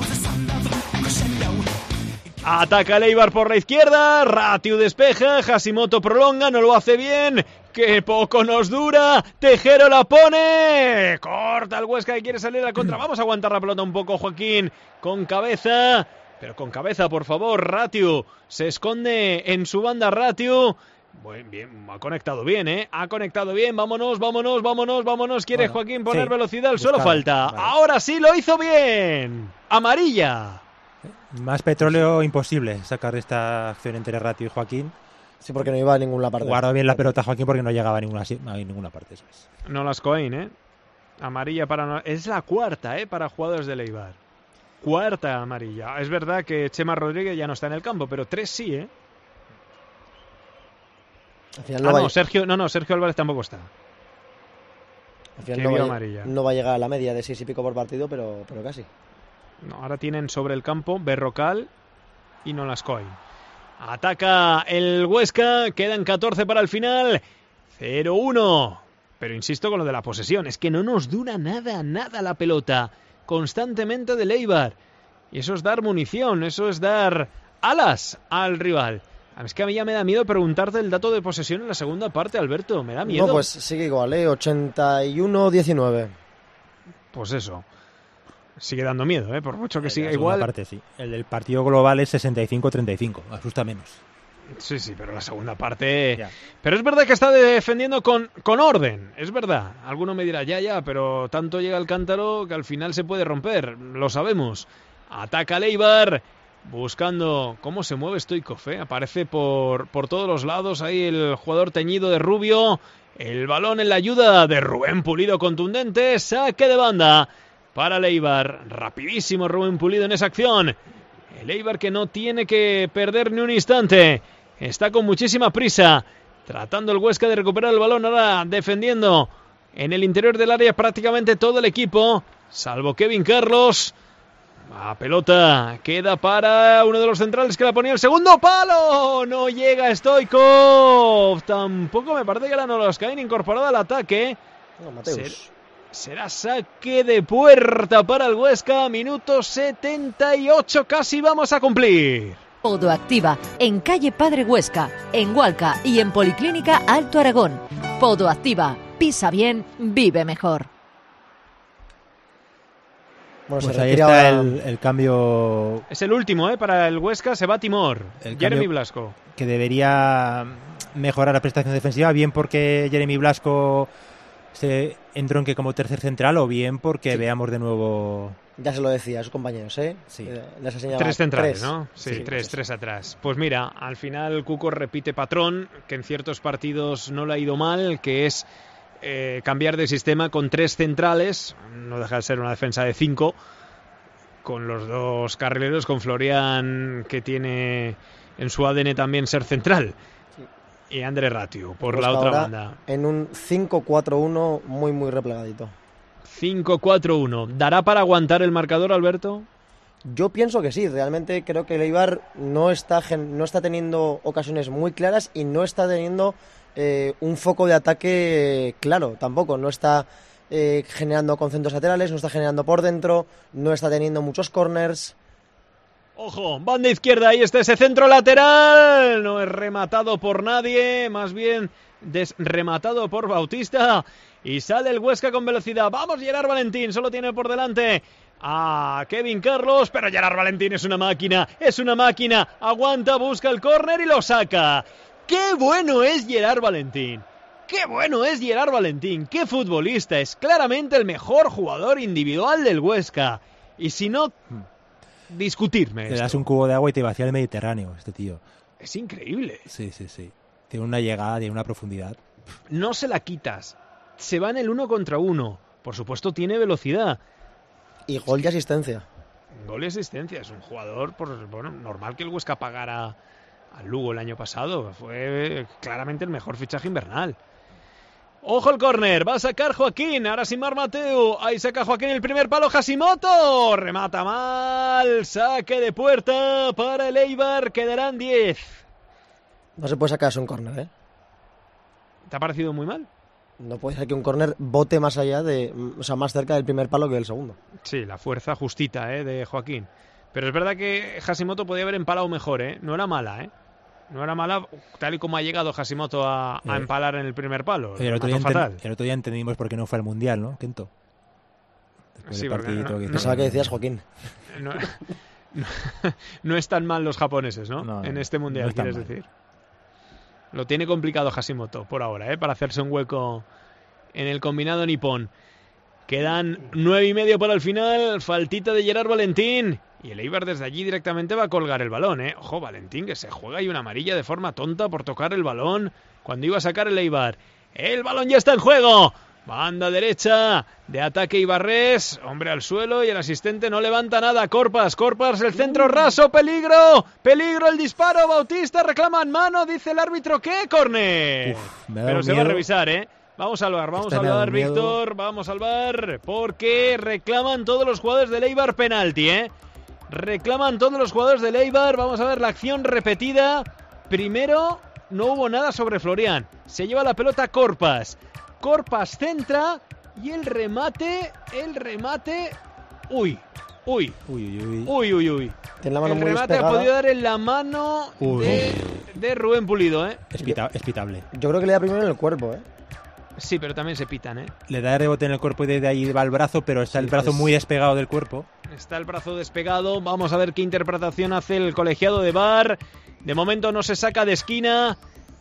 Ataca el Eibar por la izquierda, Ratiu despeja, Hashimoto prolonga, no lo hace bien, que poco nos dura, Tejero la pone, corta el Huesca que quiere salir a la contra, vamos a aguantar la pelota un poco, Joaquín, con cabeza, pero con cabeza por favor, Ratiu, se esconde en su banda Ratiu, bien, ha conectado bien, ha conectado bien, vámonos, quiere bueno, Joaquín poner velocidad, solo falta, vale. Ahora sí lo hizo bien, amarilla. Más petróleo imposible sacar esta acción entre Ratiu y Joaquín. Sí, porque no iba a ninguna parte. Guardó bien la pelota Joaquín porque no llegaba a ninguna parte. ¿Sabes? No las Cohen, Amarilla para... Es la cuarta, para jugadores del Eibar. Cuarta amarilla. Es verdad que Chema Rodríguez ya no está en el campo, pero 3 sí, Al final Sergio Álvarez tampoco está. Al final no va a llegar a la media de 6 y pico por partido, pero casi. No, ahora tienen sobre el campo Berrocal y Nolascoy. Ataca el Huesca, quedan 14 para el final, 0-1. Pero insisto con lo de la posesión, es que no nos dura nada la pelota, constantemente del Eibar. Y eso es dar munición, eso es dar alas al rival. Es que a mí ya me da miedo preguntarte el dato de posesión en la segunda parte, Alberto, me da miedo. No, pues sigue igual, 81-19. Pues eso. Sigue dando miedo, por mucho que siga igual. Parte, sí. El del partido global es 65-35, asusta menos. Sí, pero la segunda parte... Ya. Pero es verdad que está defendiendo con orden, es verdad. Alguno me dirá, ya, pero tanto llega el cántaro que al final se puede romper, lo sabemos. Ataca Eibar, buscando cómo se mueve Stoikov, Aparece por todos los lados ahí el jugador teñido de rubio. El balón en la ayuda de Rubén Pulido contundente, saque de banda. Para el Eibar, rapidísimo Rubén Pulido en esa acción. El Eibar que no tiene que perder ni un instante. Está con muchísima prisa. Tratando el Huesca de recuperar el balón. Ahora defendiendo en el interior del área prácticamente todo el equipo. Salvo Kevin Carlos. La pelota queda para uno de los centrales que la ponía el segundo palo. No llega Stoikov. Tampoco me parece que la Nolascain incorporada al ataque. No, Mateus. Será saque de puerta para el Huesca, minuto 78, casi vamos a cumplir. Podoactiva, en calle Padre Huesca, en Hualca y en Policlínica Alto Aragón. Podoactiva, pisa bien, vive mejor. Bueno, pues ahí está el cambio. Es el último, para el Huesca se va Timor, Jeremy Blasco. Que debería mejorar la prestación defensiva, bien porque Jeremy Blasco se entronque como tercer central o bien porque veamos de nuevo... Ya se lo decía a sus compañeros, Sí. Les 3 centrales, ¿no? Sí, tres atrás. Pues mira, al final Cuco repite patrón, que en ciertos partidos no le ha ido mal, que es cambiar de sistema con 3 centrales, no deja de ser una defensa de 5, con los 2 carrileros, con Florian, que tiene en su ADN también ser central. Y André Ratiu por pues la otra banda. En un 5-4-1 muy replegadito. 5-4-1. ¿Dará para aguantar el marcador, Alberto? Yo pienso que sí. Realmente creo que el Eibar no está teniendo ocasiones muy claras y no está teniendo un foco de ataque claro tampoco. No está generando concentros laterales, no está generando por dentro, no está teniendo muchos corners. Ojo, banda izquierda, ahí está ese centro lateral, no es rematado por nadie, más bien desrematado por Bautista, y sale el Huesca con velocidad. Vamos, Gerard Valentín, solo tiene por delante a Kevin Carlos, pero Gerard Valentín es una máquina, aguanta, busca el córner y lo saca. ¡Qué bueno es Gerard Valentín! ¡Qué bueno es Gerard Valentín! ¡Qué futbolista! Es claramente el mejor jugador individual del Huesca, y si no... discutirme. Le das un cubo de agua y te vacía el Mediterráneo, este tío. Es increíble. Sí. Tiene una llegada, tiene una profundidad. No se la quitas. Se va en el 1 contra 1. Por supuesto, tiene velocidad. Y gol y asistencia. Gol y asistencia. Es un jugador, normal que el Huesca pagara al Lugo el año pasado. Fue claramente el mejor fichaje invernal. Ojo el córner, va a sacar Joaquín, ahora sin Mar Mateu, ahí saca Joaquín el primer palo, Hashimoto, remata mal, saque de puerta para el Eibar, quedarán 10. No se puede sacar eso un córner, ¿eh? ¿Te ha parecido muy mal? No puede ser que un córner bote más allá más cerca del primer palo que del segundo. Sí, la fuerza justita, de Joaquín. Pero es verdad que Hashimoto podía haber empalado mejor, no era mala, No era mala, tal y como ha llegado Hashimoto a empalar en el primer palo. El otro día entendimos por qué no fue al Mundial, ¿no, Kento? Sí, porque pensaba que decías Joaquín. No están mal los japoneses, ¿no? En este Mundial, quieres decir. Lo tiene complicado Hashimoto por ahora, para hacerse un hueco en el combinado nipón. Quedan 9:30 para el final, faltita de Gerard Valentín. Y el Eibar desde allí directamente va a colgar el balón, Ojo, Valentín, que se juega y una amarilla de forma tonta por tocar el balón cuando iba a sacar el Eibar. El balón ya está en juego. Banda derecha de ataque Ibarres. Hombre al suelo y el asistente no levanta nada. Corpas, el centro raso. Peligro el disparo. Bautista reclaman mano. Dice el árbitro que córner. Pero se va a revisar, Vamos al VAR, Víctor. Vamos al VAR. Porque reclaman todos los jugadores del Eibar penalti, Reclaman todos los jugadores del Eibar. Vamos a ver la acción repetida. Primero, no hubo nada sobre Florian. Se lleva la pelota Corpas centra y el remate. Uy. Tiene la mano el muy remate despegada. ha podido dar en la mano de Rubén Pulido, Es pitable. Yo creo que le da primero en el cuerpo, Sí, pero también se pitan, Le da rebote en el cuerpo y desde ahí va el brazo, pero está el brazo muy despegado del cuerpo. Está el brazo despegado. Vamos a ver qué interpretación hace el colegiado de VAR. De momento no se saca de esquina.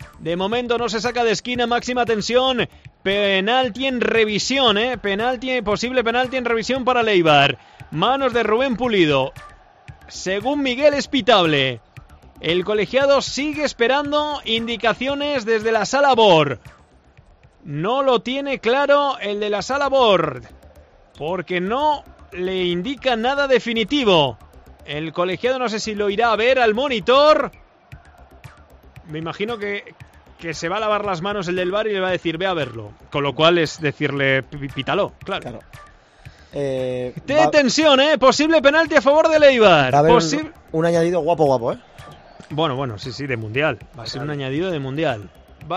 Máxima tensión. Penalti en revisión, posible penalti en revisión para el Eibar. Manos de Rubén Pulido. Según Miguel es pitable. El colegiado sigue esperando indicaciones desde la sala VAR. No lo tiene claro el de la sala VAR, porque no le indica nada definitivo. El colegiado no sé si lo irá a ver al monitor. Me imagino que se va a lavar las manos el del VAR y le va a decir ve a verlo. Con lo cual es decirle pítalo, claro. Tensión, Posible penalti a favor del Eibar. Va a haber un añadido guapo, Bueno, sí, de mundial. Va a ser un añadido de mundial.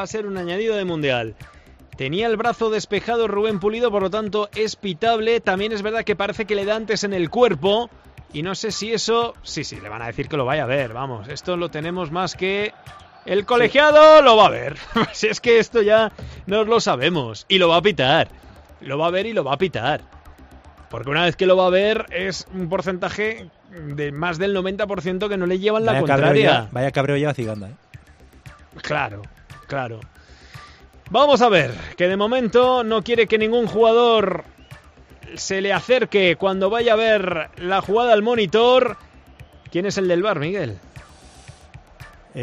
Tenía el brazo despejado Rubén Pulido, por lo tanto es pitable. También es verdad que parece que le da antes en el cuerpo. Y no sé si eso... Sí, le van a decir que lo vaya a ver. Vamos, esto lo tenemos más que... El colegiado lo va a ver. Si es que esto ya nos lo sabemos. Y lo va a pitar. Lo va a ver y lo va a pitar. Porque una vez que lo va a ver es un porcentaje de más del 90% que no le llevan la contraria. Vaya cabreo lleva Ciganda, Claro. Vamos a ver, que de momento no quiere que ningún jugador se le acerque cuando vaya a ver la jugada al monitor. ¿Quién es el del VAR, Miguel? No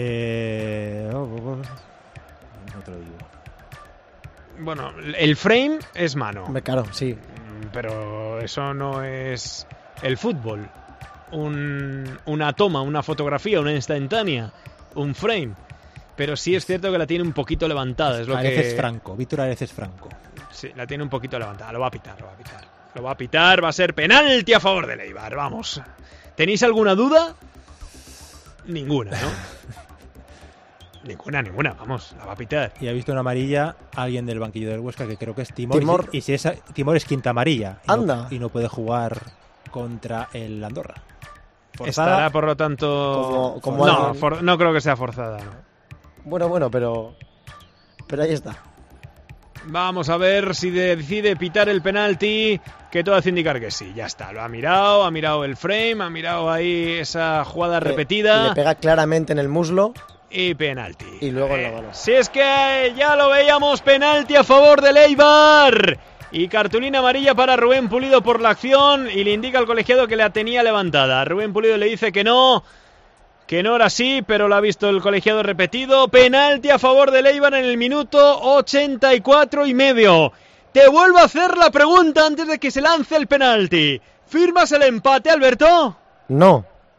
te lo digo. Bueno, el frame es mano. Claro, sí. Pero eso no es el fútbol. Una toma, una fotografía, una instantánea, un frame. Pero sí es cierto que la tiene un poquito levantada. Es lo que... Franco, Víctor Areces Franco. Sí, la tiene un poquito levantada. Lo va a pitar. Va a ser penalti a favor del Eibar. Vamos. ¿Tenéis alguna duda? Ninguna, ¿no? Ninguna. Vamos, la va a pitar. Y ha visto una amarilla alguien del banquillo del Huesca, que creo que es Timor. Y si es Timor es quinta amarilla. Y no puede jugar contra el Andorra. Forzada. Estará, por lo tanto... no creo que sea forzada, ¿no? Bueno, pero ahí está. Vamos a ver si decide pitar el penalti, que todo hace indicar que sí. Ya está, lo ha mirado el frame, ha mirado ahí esa jugada repetida. Le pega claramente en el muslo. Y penalti. Y luego en la mano. Si es que ya lo veíamos, penalti a favor del Eibar. Y cartulina amarilla para Rubén Pulido por la acción. Y le indica al colegiado que la tenía levantada. Rubén Pulido le dice que no era así, pero lo ha visto el colegiado repetido. Penalti a favor del Eibar en el minuto 84,5. Te vuelvo a hacer la pregunta antes de que se lance el penalti. ¿Firmas el empate, Alberto? No.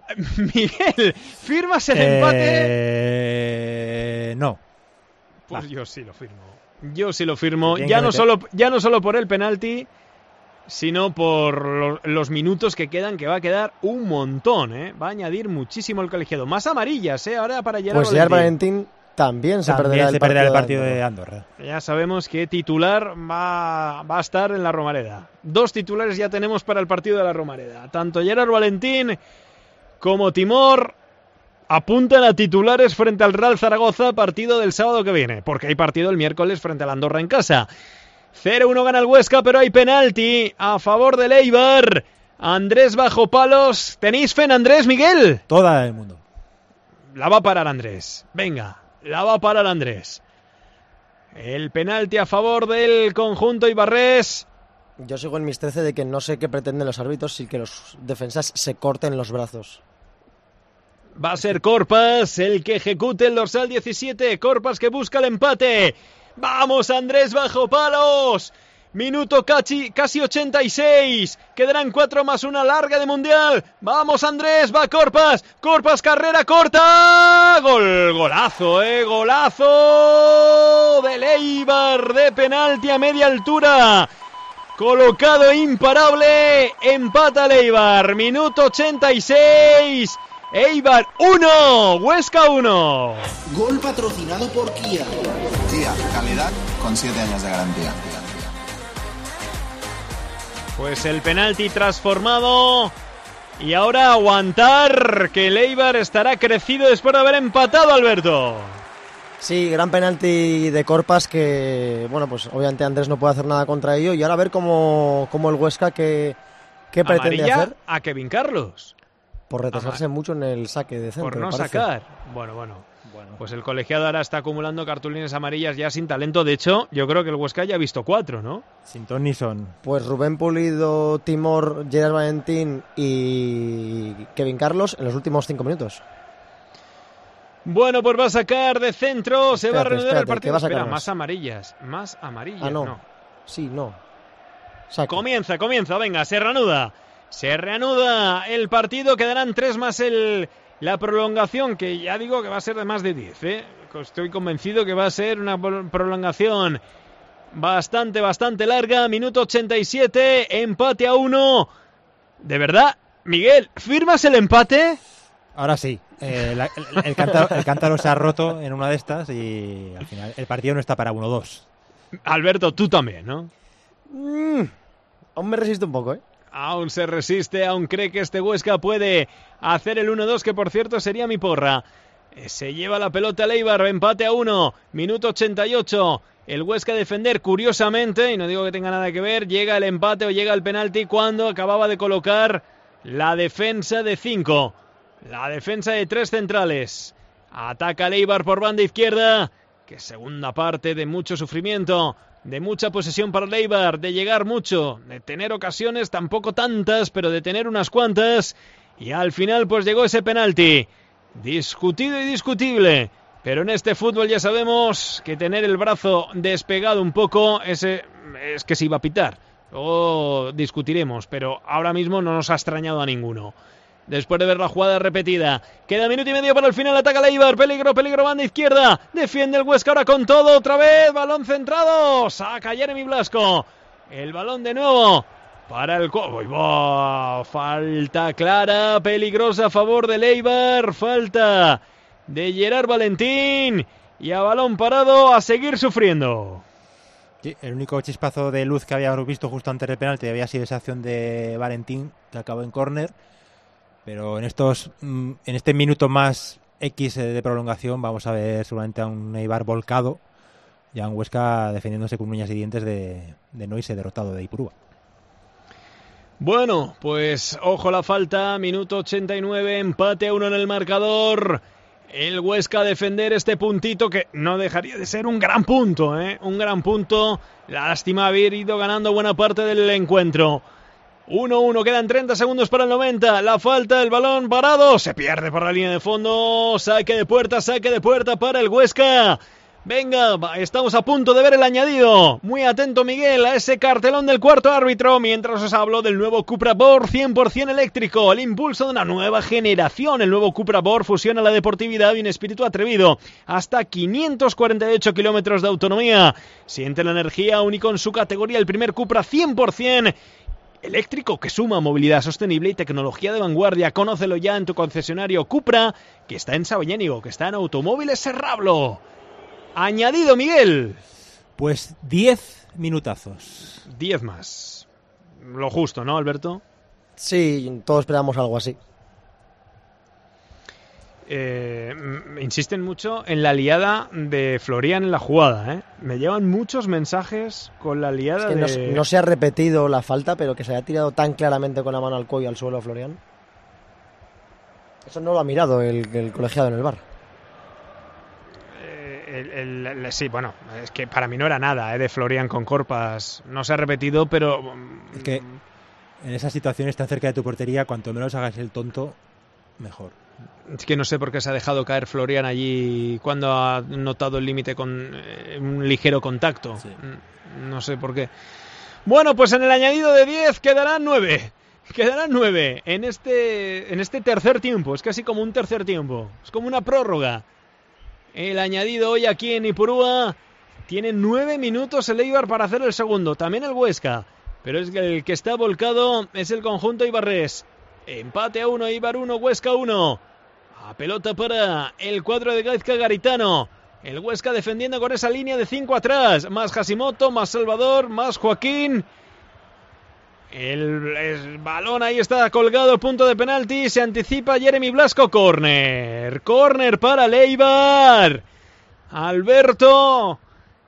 Miguel, ¿firmas el empate? No. Pues yo sí lo firmo. Yo sí lo firmo. Bien Ya que no, meter. solo por el penalti, sino por los minutos que quedan, que va a quedar un montón, ¿eh? Va a añadir muchísimo el colegiado. Más amarillas, ¿eh? Ahora para Gerard Pues Gerard Valentín también se perderá el partido de Andorra. Ya sabemos que titular va a estar en la Romareda. 2 titulares ya tenemos para el partido de la Romareda. Tanto Gerard Valentín como Timor apuntan a titulares frente al Real Zaragoza, partido del sábado que viene, porque hay partido el miércoles frente al Andorra en casa. 0-1 gana el Huesca, pero hay penalti a favor del Eibar. Andrés bajo palos. ¿Tenéis fe en Andrés, Miguel? Todo el mundo. La va a parar Andrés. Venga, la va a parar Andrés. El penalti a favor del conjunto ibarrés. Yo sigo en mis 13 de que no sé qué pretenden los árbitros y que los defensas se corten los brazos. Va a ser Corpas el que ejecute el dorsal 17. Corpas que busca el empate. ¡Vamos, Andrés bajo palos! Minuto casi 86. Quedarán 4 más una larga de Mundial. ¡Vamos, Andrés! ¡Va Corpas! ¡Corpas, carrera corta! ¡Golazo, golazo del Eibar de penalti a media altura! Colocado imparable. Empata el Eibar. Minuto 86. Eibar 1, Huesca 1. Gol patrocinado por Kia. Kia, calidad con 7 años de garantía. Pues el penalti transformado. Y ahora aguantar, que el Eibar estará crecido después de haber empatado, Alberto. Sí, gran penalti de Corpas que, bueno, pues obviamente Andrés no puede hacer nada contra ello. Y ahora a ver cómo el Huesca qué pretende Amarilla hacer. A Kevin Carlos. Por retrasarse mucho en el saque de centro. Por no parece. sacar. Bueno. Pues el colegiado ahora está acumulando cartulines amarillas ya sin talento. De hecho, yo creo que el Huesca ya ha visto 4, ¿no? Sin ton ni son. Pues Rubén Pulido, Timor, Gerard Valentín y Kevin Carlos en los últimos 5 minutos. Bueno, pues va a sacar de centro. Se va a reanudar el partido. ¿Qué va a sacar Espera, más? más amarillas. Ah, no. Sí, no. Saca. Comienza, venga, se reanuda. Se reanuda el partido, quedarán 3 más la prolongación, que ya digo que va a ser de más de 10, ¿eh? Estoy convencido que va a ser una prolongación bastante larga. Minuto 87, empate a 1. ¿De verdad, Miguel, firmas el empate? Ahora sí. El cántaro se ha roto en una de estas y al final el partido no está para 1-2. Alberto, tú también, ¿no? Aún me resisto un poco, ¿eh? Aún se resiste, aún cree que este Huesca puede hacer el 1-2, que por cierto sería mi porra. Se lleva la pelota el Eibar, empate a 1, minuto 88. El Huesca a defender, curiosamente, y no digo que tenga nada que ver, llega el empate o llega el penalti cuando acababa de colocar la defensa de 5. La defensa de 3 centrales. Ataca el Eibar por banda izquierda, que segunda parte de mucho sufrimiento. De mucha posesión para el Eibar, de llegar mucho, de tener ocasiones, tampoco tantas, pero de tener unas cuantas. Y al final pues llegó ese penalti. Discutido y discutible. Pero en este fútbol ya sabemos que tener el brazo despegado un poco es que se iba a pitar. Luego discutiremos, pero ahora mismo no nos ha extrañado a ninguno. Después de ver la jugada repetida, queda minuto y medio para el final, ataca el Eibar, peligro, banda izquierda, defiende el Huesca ahora con todo, otra vez, balón centrado, saca Jeremy Blasco, el balón de nuevo para el... falta clara, peligrosa a favor del Eibar, falta de Gerard Valentín, y a balón parado a seguir sufriendo. Sí, el único chispazo de luz que habíamos visto justo antes del penalti había sido esa acción de Valentín, que acabó en córner. Pero en este minuto más X de prolongación vamos a ver seguramente a un Eibar volcado y a un Huesca defendiéndose con uñas y dientes de no irse derrotado de Ipurúa. Bueno, pues ojo la falta, minuto 89, empate a 1 en el marcador. El Huesca a defender este puntito que no dejaría de ser un gran punto, ¿eh? Un gran punto. Lástima haber ido ganando buena parte del encuentro. 1-1, quedan 30 segundos para el 90. La falta, el balón parado. Se pierde por la línea de fondo. Saque de puerta para el Huesca. Venga, estamos a punto de ver el añadido. Muy atento, Miguel, a ese cartelón del cuarto árbitro, mientras os hablo del nuevo Cupra Born 100% eléctrico, el impulso de una nueva generación. El nuevo Cupra Born fusiona la deportividad y un espíritu atrevido. Hasta 548 kilómetros de autonomía. Siente la energía único en su categoría, el primer Cupra 100% eléctrico que suma movilidad sostenible y tecnología de vanguardia. Conócelo ya en tu concesionario Cupra, que está en Sabiñánigo, que está en Automóviles Serrablo. Añadido, Miguel. Pues 10 minutazos. 10 más. Lo justo, ¿no, Alberto? Sí, todos esperamos algo así. Insisten mucho en la liada de Florian en la jugada, ¿eh? Me llevan muchos mensajes con la liada de... No se ha repetido la falta, pero que se haya tirado tan claramente con la mano al cuello al suelo Florian. Eso no lo ha mirado el colegiado en el VAR. Sí, bueno, es que para mí no era nada de Florian con Corpas. No se ha repetido, pero... Es que en esas situaciones tan cerca de tu portería, cuanto menos hagas el tonto, mejor. Es que no sé por qué se ha dejado caer Florian allí cuando ha notado el límite con un ligero contacto. Sí. No sé por qué. Bueno, pues en el añadido de 10 quedarán 9. Quedarán 9 en este tercer tiempo. Es casi como un tercer tiempo. Es como una prórroga. El añadido hoy aquí en Ipurúa. Tiene 9 minutos el Eibar para hacer el segundo. También el Huesca. Pero es que el que está volcado es el conjunto ibarrés. Empate a 1, Eibar 1, Huesca 1. A pelota para el cuadro de Gaizka Garitano. El Huesca defendiendo con esa línea de 5 atrás. Más Hashimoto, más Salvador, más Joaquín. El balón ahí está colgado, punto de penalti. Se anticipa Jeremy Blasco, córner. Córner para el Eibar. Alberto.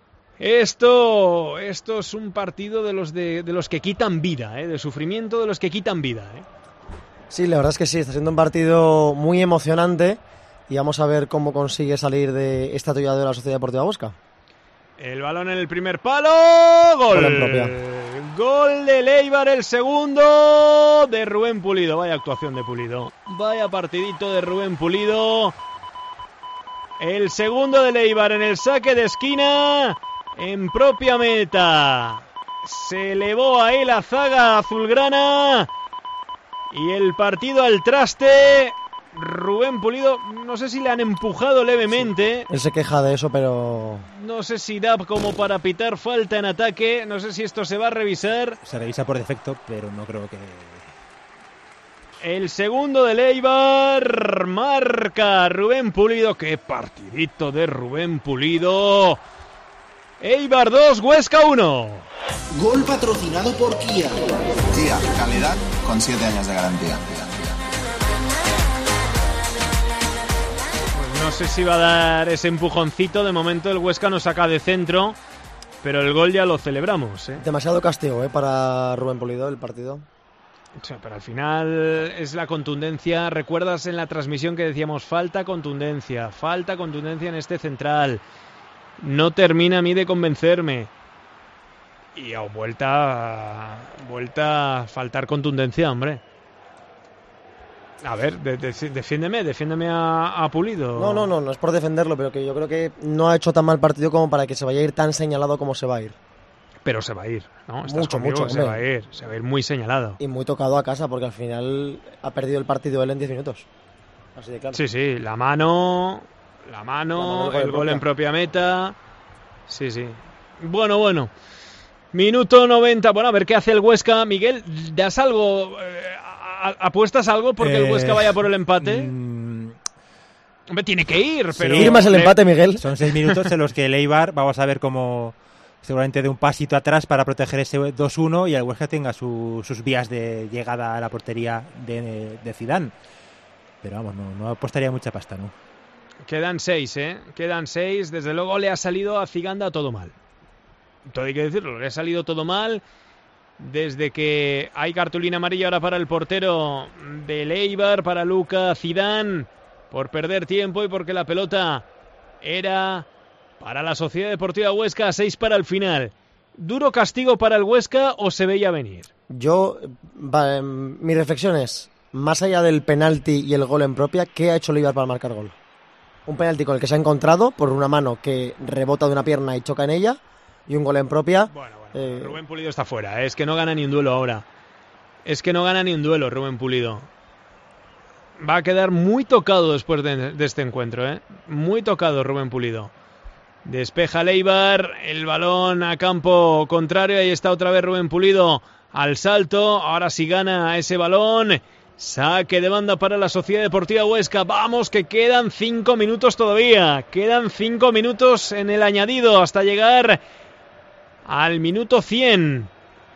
Esto es un partido de los que quitan vida, de sufrimiento de los que quitan vida. Sí, la verdad es que sí, está siendo un partido muy emocionante y vamos a ver cómo consigue salir de esta atolladora de la Sociedad Deportiva Huesca. El balón en el primer palo, gol. Gol de Eibar, el segundo de Rubén Pulido. Vaya actuación de Pulido. Vaya partidito de Rubén Pulido. El segundo de Eibar en el saque de esquina en propia meta. Se elevó ahí la zaga azulgrana. Y el partido al traste. Rubén Pulido, no sé si le han empujado levemente. Sí, él se queja de eso, pero... No sé si da como para pitar falta en ataque. No sé si esto se va a revisar. Se revisa por defecto, pero no creo que... El segundo del Eibar. Marca Rubén Pulido. ¡Qué partidito de Rubén Pulido! Eibar 2, Huesca 1. Gol patrocinado por Kia. Kia, calidad con 7 años de garantía. Pues no sé si va a dar ese empujoncito. De momento el Huesca nos saca de centro, pero el gol ya lo celebramos. Demasiado castigo para Rubén Pulido el partido. O sea, pero al final es la contundencia. ¿Recuerdas en la transmisión que decíamos falta contundencia en este central? No termina a mí de convencerme. Y a vuelta a faltar contundencia, hombre. A ver, defiéndeme a Pulido. No es por defenderlo, pero que yo creo que no ha hecho tan mal partido como para que se vaya a ir tan señalado como se va a ir. Pero se va a ir, ¿no? Mucho. Se va a ir muy señalado. Y muy tocado a casa, porque al final ha perdido el partido él en 10 minutos. Así de claro. Sí, la mano, el gol en propia meta. Sí. Bueno. Minuto 90. Bueno, a ver qué hace el Huesca. Miguel, ¿das algo? ¿Apuestas algo porque el Huesca vaya por el empate? Hombre, tiene que ir, pero... Sí, más el empate, Miguel. Son 6 minutos en los que el Eibar, vamos a ver cómo... Seguramente de un pasito atrás para proteger ese 2-1 y el Huesca tenga sus vías de llegada a la portería de Zidane. Pero vamos, no apostaría mucha pasta, ¿no? Quedan 6, Quedan 6. Desde luego le ha salido a Ziganda todo mal. Todo hay que decirlo, le ha salido todo mal. Desde que hay cartulina amarilla ahora para el portero del Eibar, para Luka Zidane, por perder tiempo y porque la pelota era para la Sociedad Deportiva Huesca. 6 para el final. ¿Duro castigo para el Huesca o se veía venir? Mi reflexión es, más allá del penalti y el gol en propia, ¿qué ha hecho el Eibar para marcar gol? Un penalti con el que se ha encontrado por una mano que rebota de una pierna y choca en ella, y un gol en propia. Rubén Pulido está fuera, es que no gana ni un duelo ahora. Es que no gana ni un duelo Rubén Pulido. Va a quedar muy tocado después de este encuentro, muy tocado Rubén Pulido. Despeja Leibar, el balón a campo contrario, ahí está otra vez Rubén Pulido al salto, ahora sí gana ese balón, saque de banda para la Sociedad Deportiva Huesca. Vamos, que quedan 5 minutos todavía, quedan 5 minutos en el añadido hasta llegar al minuto 100.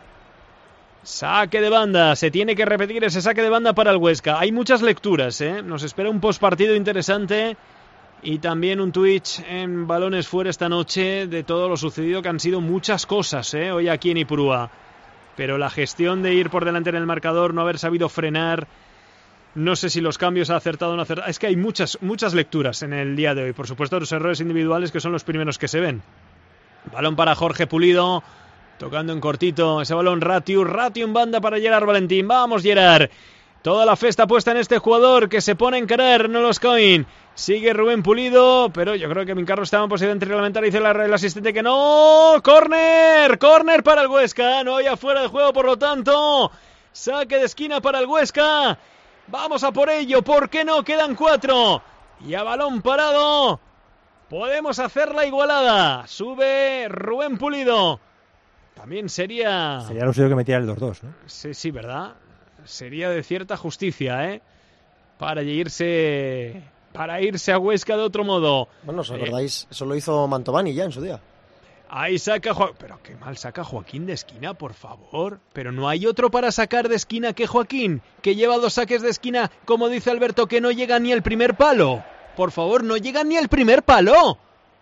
Saque de banda, se tiene que repetir ese saque de banda para el Huesca. Hay muchas lecturas, nos espera un postpartido interesante y también un Twitch en Balones Fuera esta noche de todo lo sucedido, que han sido muchas cosas hoy aquí en Ipurúa. Pero la gestión de ir por delante en el marcador, no haber sabido frenar, no sé si los cambios ha acertado o no ha acertado. Es que hay muchas lecturas en el día de hoy. Por supuesto, los errores individuales, que son los primeros que se ven. Balón para Jorge Pulido, tocando en cortito ese balón Ratiu en banda para Gerard Valentín. Vamos, Gerard. Toda la fe está puesta en este jugador que se pone a encarar, no los Coin. Sigue Rubén Pulido, pero yo creo que Mincarro estaba en posición reglamentaria. Dice el asistente que no. ¡Córner! ¡Córner para el Huesca! No hay afuera de juego, por lo tanto. Saque de esquina para el Huesca. Vamos a por ello. ¿Por qué no? Quedan 4. Y a balón parado podemos hacer la igualada. Sube Rubén Pulido. También sería lo suyo que metiera el 2-2, ¿no? Sí, ¿verdad? Sería de cierta justicia, para irse a Huesca de otro modo. Bueno, ¿os acordáis? Eso lo hizo Mantovani ya en su día. Ahí saca pero qué mal saca Joaquín de esquina, por favor. Pero no hay otro para sacar de esquina que Joaquín, que lleva 2 saques de esquina, como dice Alberto, que no llega ni al primer palo. Por favor, no llega ni al primer palo.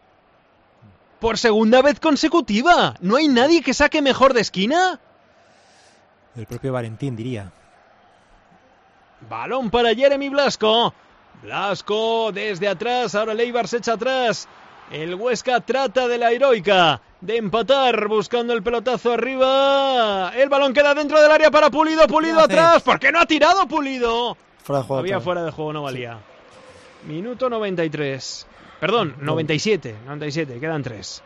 Por segunda vez consecutiva. ¿No hay nadie que saque mejor de esquina? El propio Valentín, diría. Balón para Jeremy Blasco. Blasco desde atrás, ahora Leibar se echa atrás. El Huesca trata de la heroica de empatar, buscando el pelotazo arriba. El balón queda dentro del área para Pulido. Pulido atrás. ¿Por qué no ha tirado Pulido? Fuera de juego. Había fuera de juego, no valía. Minuto 93. Perdón, 97. Quedan 3.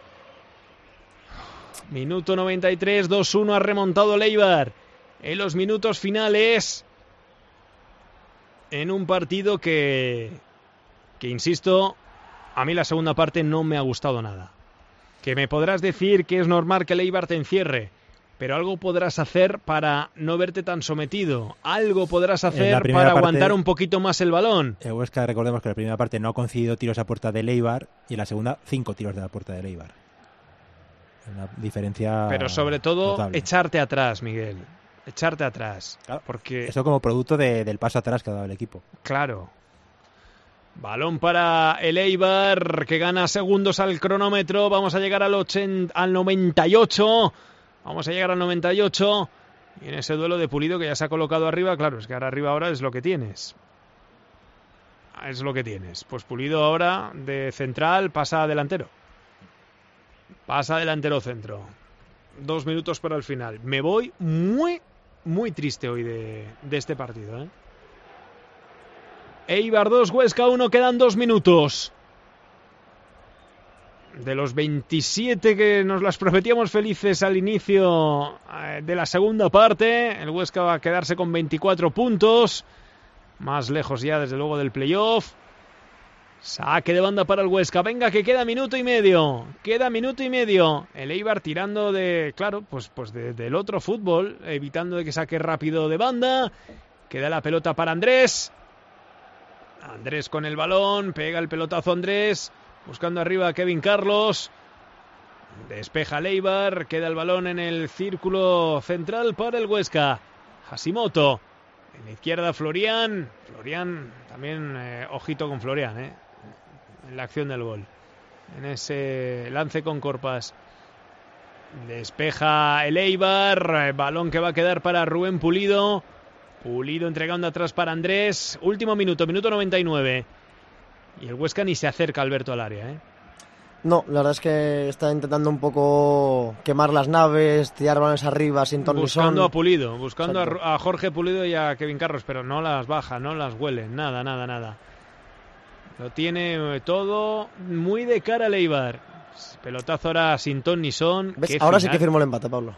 Minuto 93, 2-1 ha remontado Leibar. En los minutos finales, en un partido que insisto, a mí la segunda parte no me ha gustado nada. Que me podrás decir que es normal que Leibar te encierre, pero algo podrás hacer para no verte tan sometido. Algo podrás hacer para aguantar un poquito más el balón. El Huesca, recordemos que en la primera parte no ha concedido tiros a puerta de Leibar y en la segunda 5 tiros de la puerta de Leibar. Una diferencia. Pero sobre todo notable. Echarte atrás, Miguel. Echarte atrás. Claro, porque eso como producto del paso atrás que ha dado el equipo. Claro. Balón para el Eibar, que gana segundos al cronómetro. Vamos a llegar al 98. Vamos a llegar al 98. Y en ese duelo de Pulido, que ya se ha colocado arriba, claro, es que ahora arriba ahora es lo que tienes. Pues Pulido ahora de central pasa a delantero. Pasa delantero centro. 2 minutos para el final. Me voy muy, muy triste hoy de este partido, Eibar 2, Huesca 1, quedan 2 minutos. De los 27 que nos las prometíamos felices al inicio de la segunda parte, el Huesca va a quedarse con 24 puntos. Más lejos ya, desde luego, del playoff. Saque de banda para el Huesca. Venga, que queda minuto y medio. El Eibar tirando de, claro, pues del otro fútbol, evitando de que saque rápido de banda. Queda la pelota para Andrés. Andrés con el balón. Pega el pelotazo Andrés. Buscando arriba a Kevin Carlos. Despeja el Eibar. Queda el balón en el círculo central para el Huesca. Hashimoto. En la izquierda Florian. Florian también, ojito con Florian, en la acción del gol. En ese lance con Corpas. Despeja el Eibar. Balón que va a quedar para Rubén Pulido. Pulido entregando atrás para Andrés. Último minuto 99. Y el Huesca ni se acerca, Alberto, al área, No, la verdad es que está intentando un poco quemar las naves, tirar balones arriba sin ton ni son. Buscando a Pulido, buscando a Jorge Pulido y a Kevin Carlos, pero no las baja, no las huele, nada. Lo tiene todo muy de cara al Eibar. Pelotazo ahora sin ton ni son. ¿Ves? Ahora sí que firmó el empate, Pablo.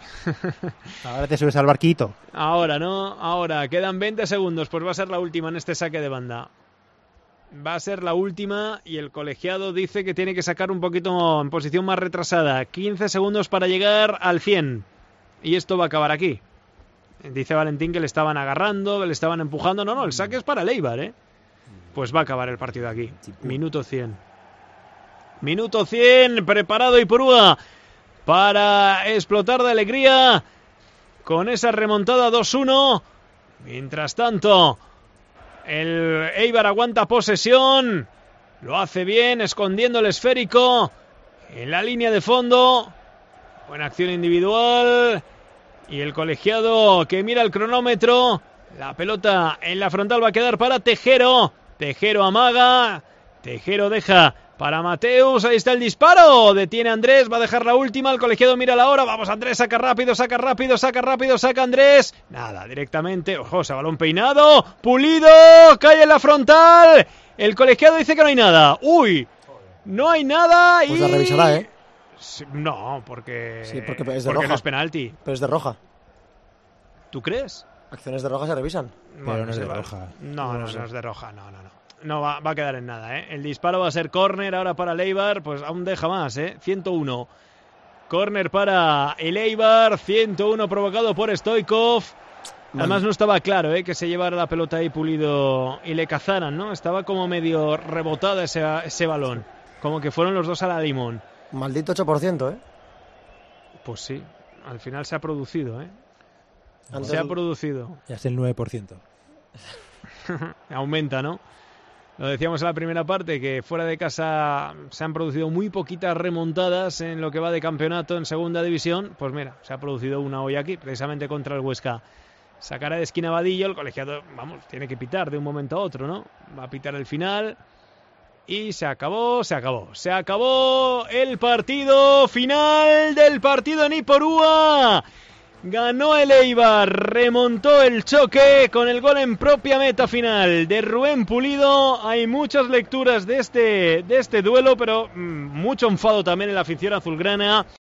Ahora te subes al barquito. Ahora, ¿no? Ahora, quedan 20 segundos. Pues va a ser la última en este saque de banda. Va a ser la última y el colegiado dice que tiene que sacar un poquito en posición más retrasada. 15 segundos para llegar al 100. Y esto va a acabar aquí. Dice Valentín que le estaban agarrando, que le estaban empujando. No, el saque es para el Eibar, ¿eh? Pues va a acabar el partido aquí. Minuto 100. Minuto 100, preparado Ipurúa para explotar de alegría con esa remontada 2-1. Mientras tanto, el Eibar aguanta posesión. Lo hace bien, escondiendo el esférico en la línea de fondo. Buena acción individual. Y el colegiado que mira el cronómetro. La pelota en la frontal va a quedar para Tejero. Tejero amaga. Tejero deja para Mateus. Ahí está el disparo. Detiene Andrés. Va a dejar la última. El colegiado mira la hora. Vamos Andrés. Saca rápido. Saca rápido. Saca rápido. Saca Andrés. Nada. Directamente. Ojo. Ese balón peinado. Pulido. Cae en la frontal. El colegiado dice que no hay nada. Uy. No hay nada. Pues la revisará, ¿eh? No, porque... Sí, porque es de roja. No es penalti. Pero es de roja. ¿Tú crees? Acciones de roja se revisan. Pero no es de roja. No es de roja. No, va a quedar en nada, ¿eh? El disparo va a ser córner ahora para el Eibar. Pues aún deja más, ¿eh? 101. Córner para el Eibar. 101 provocado por Stoichkov. Además no estaba claro, que se llevara la pelota ahí Pulido y le cazaran, ¿no? Estaba como medio rebotada ese balón. Como que fueron los dos a la limón. Maldito 8%, ¿eh? Pues sí, al final se ha producido, ¿eh? Antes se ha producido. Ya es el 9%. Aumenta, ¿no? Lo decíamos en la primera parte, que fuera de casa se han producido muy poquitas remontadas en lo que va de campeonato en segunda división. Pues mira, se ha producido una hoy aquí, precisamente contra el Huesca. Sacará de esquina Vadillo, el colegiado, tiene que pitar de un momento a otro, ¿no? Va a pitar el final. Y se acabó el partido, final del partido en Ipurúa. Ganó el Eibar, remontó el choque con el gol en propia meta final de Rubén Pulido. Hay muchas lecturas de este duelo, pero mucho enfado también en la afición azulgrana.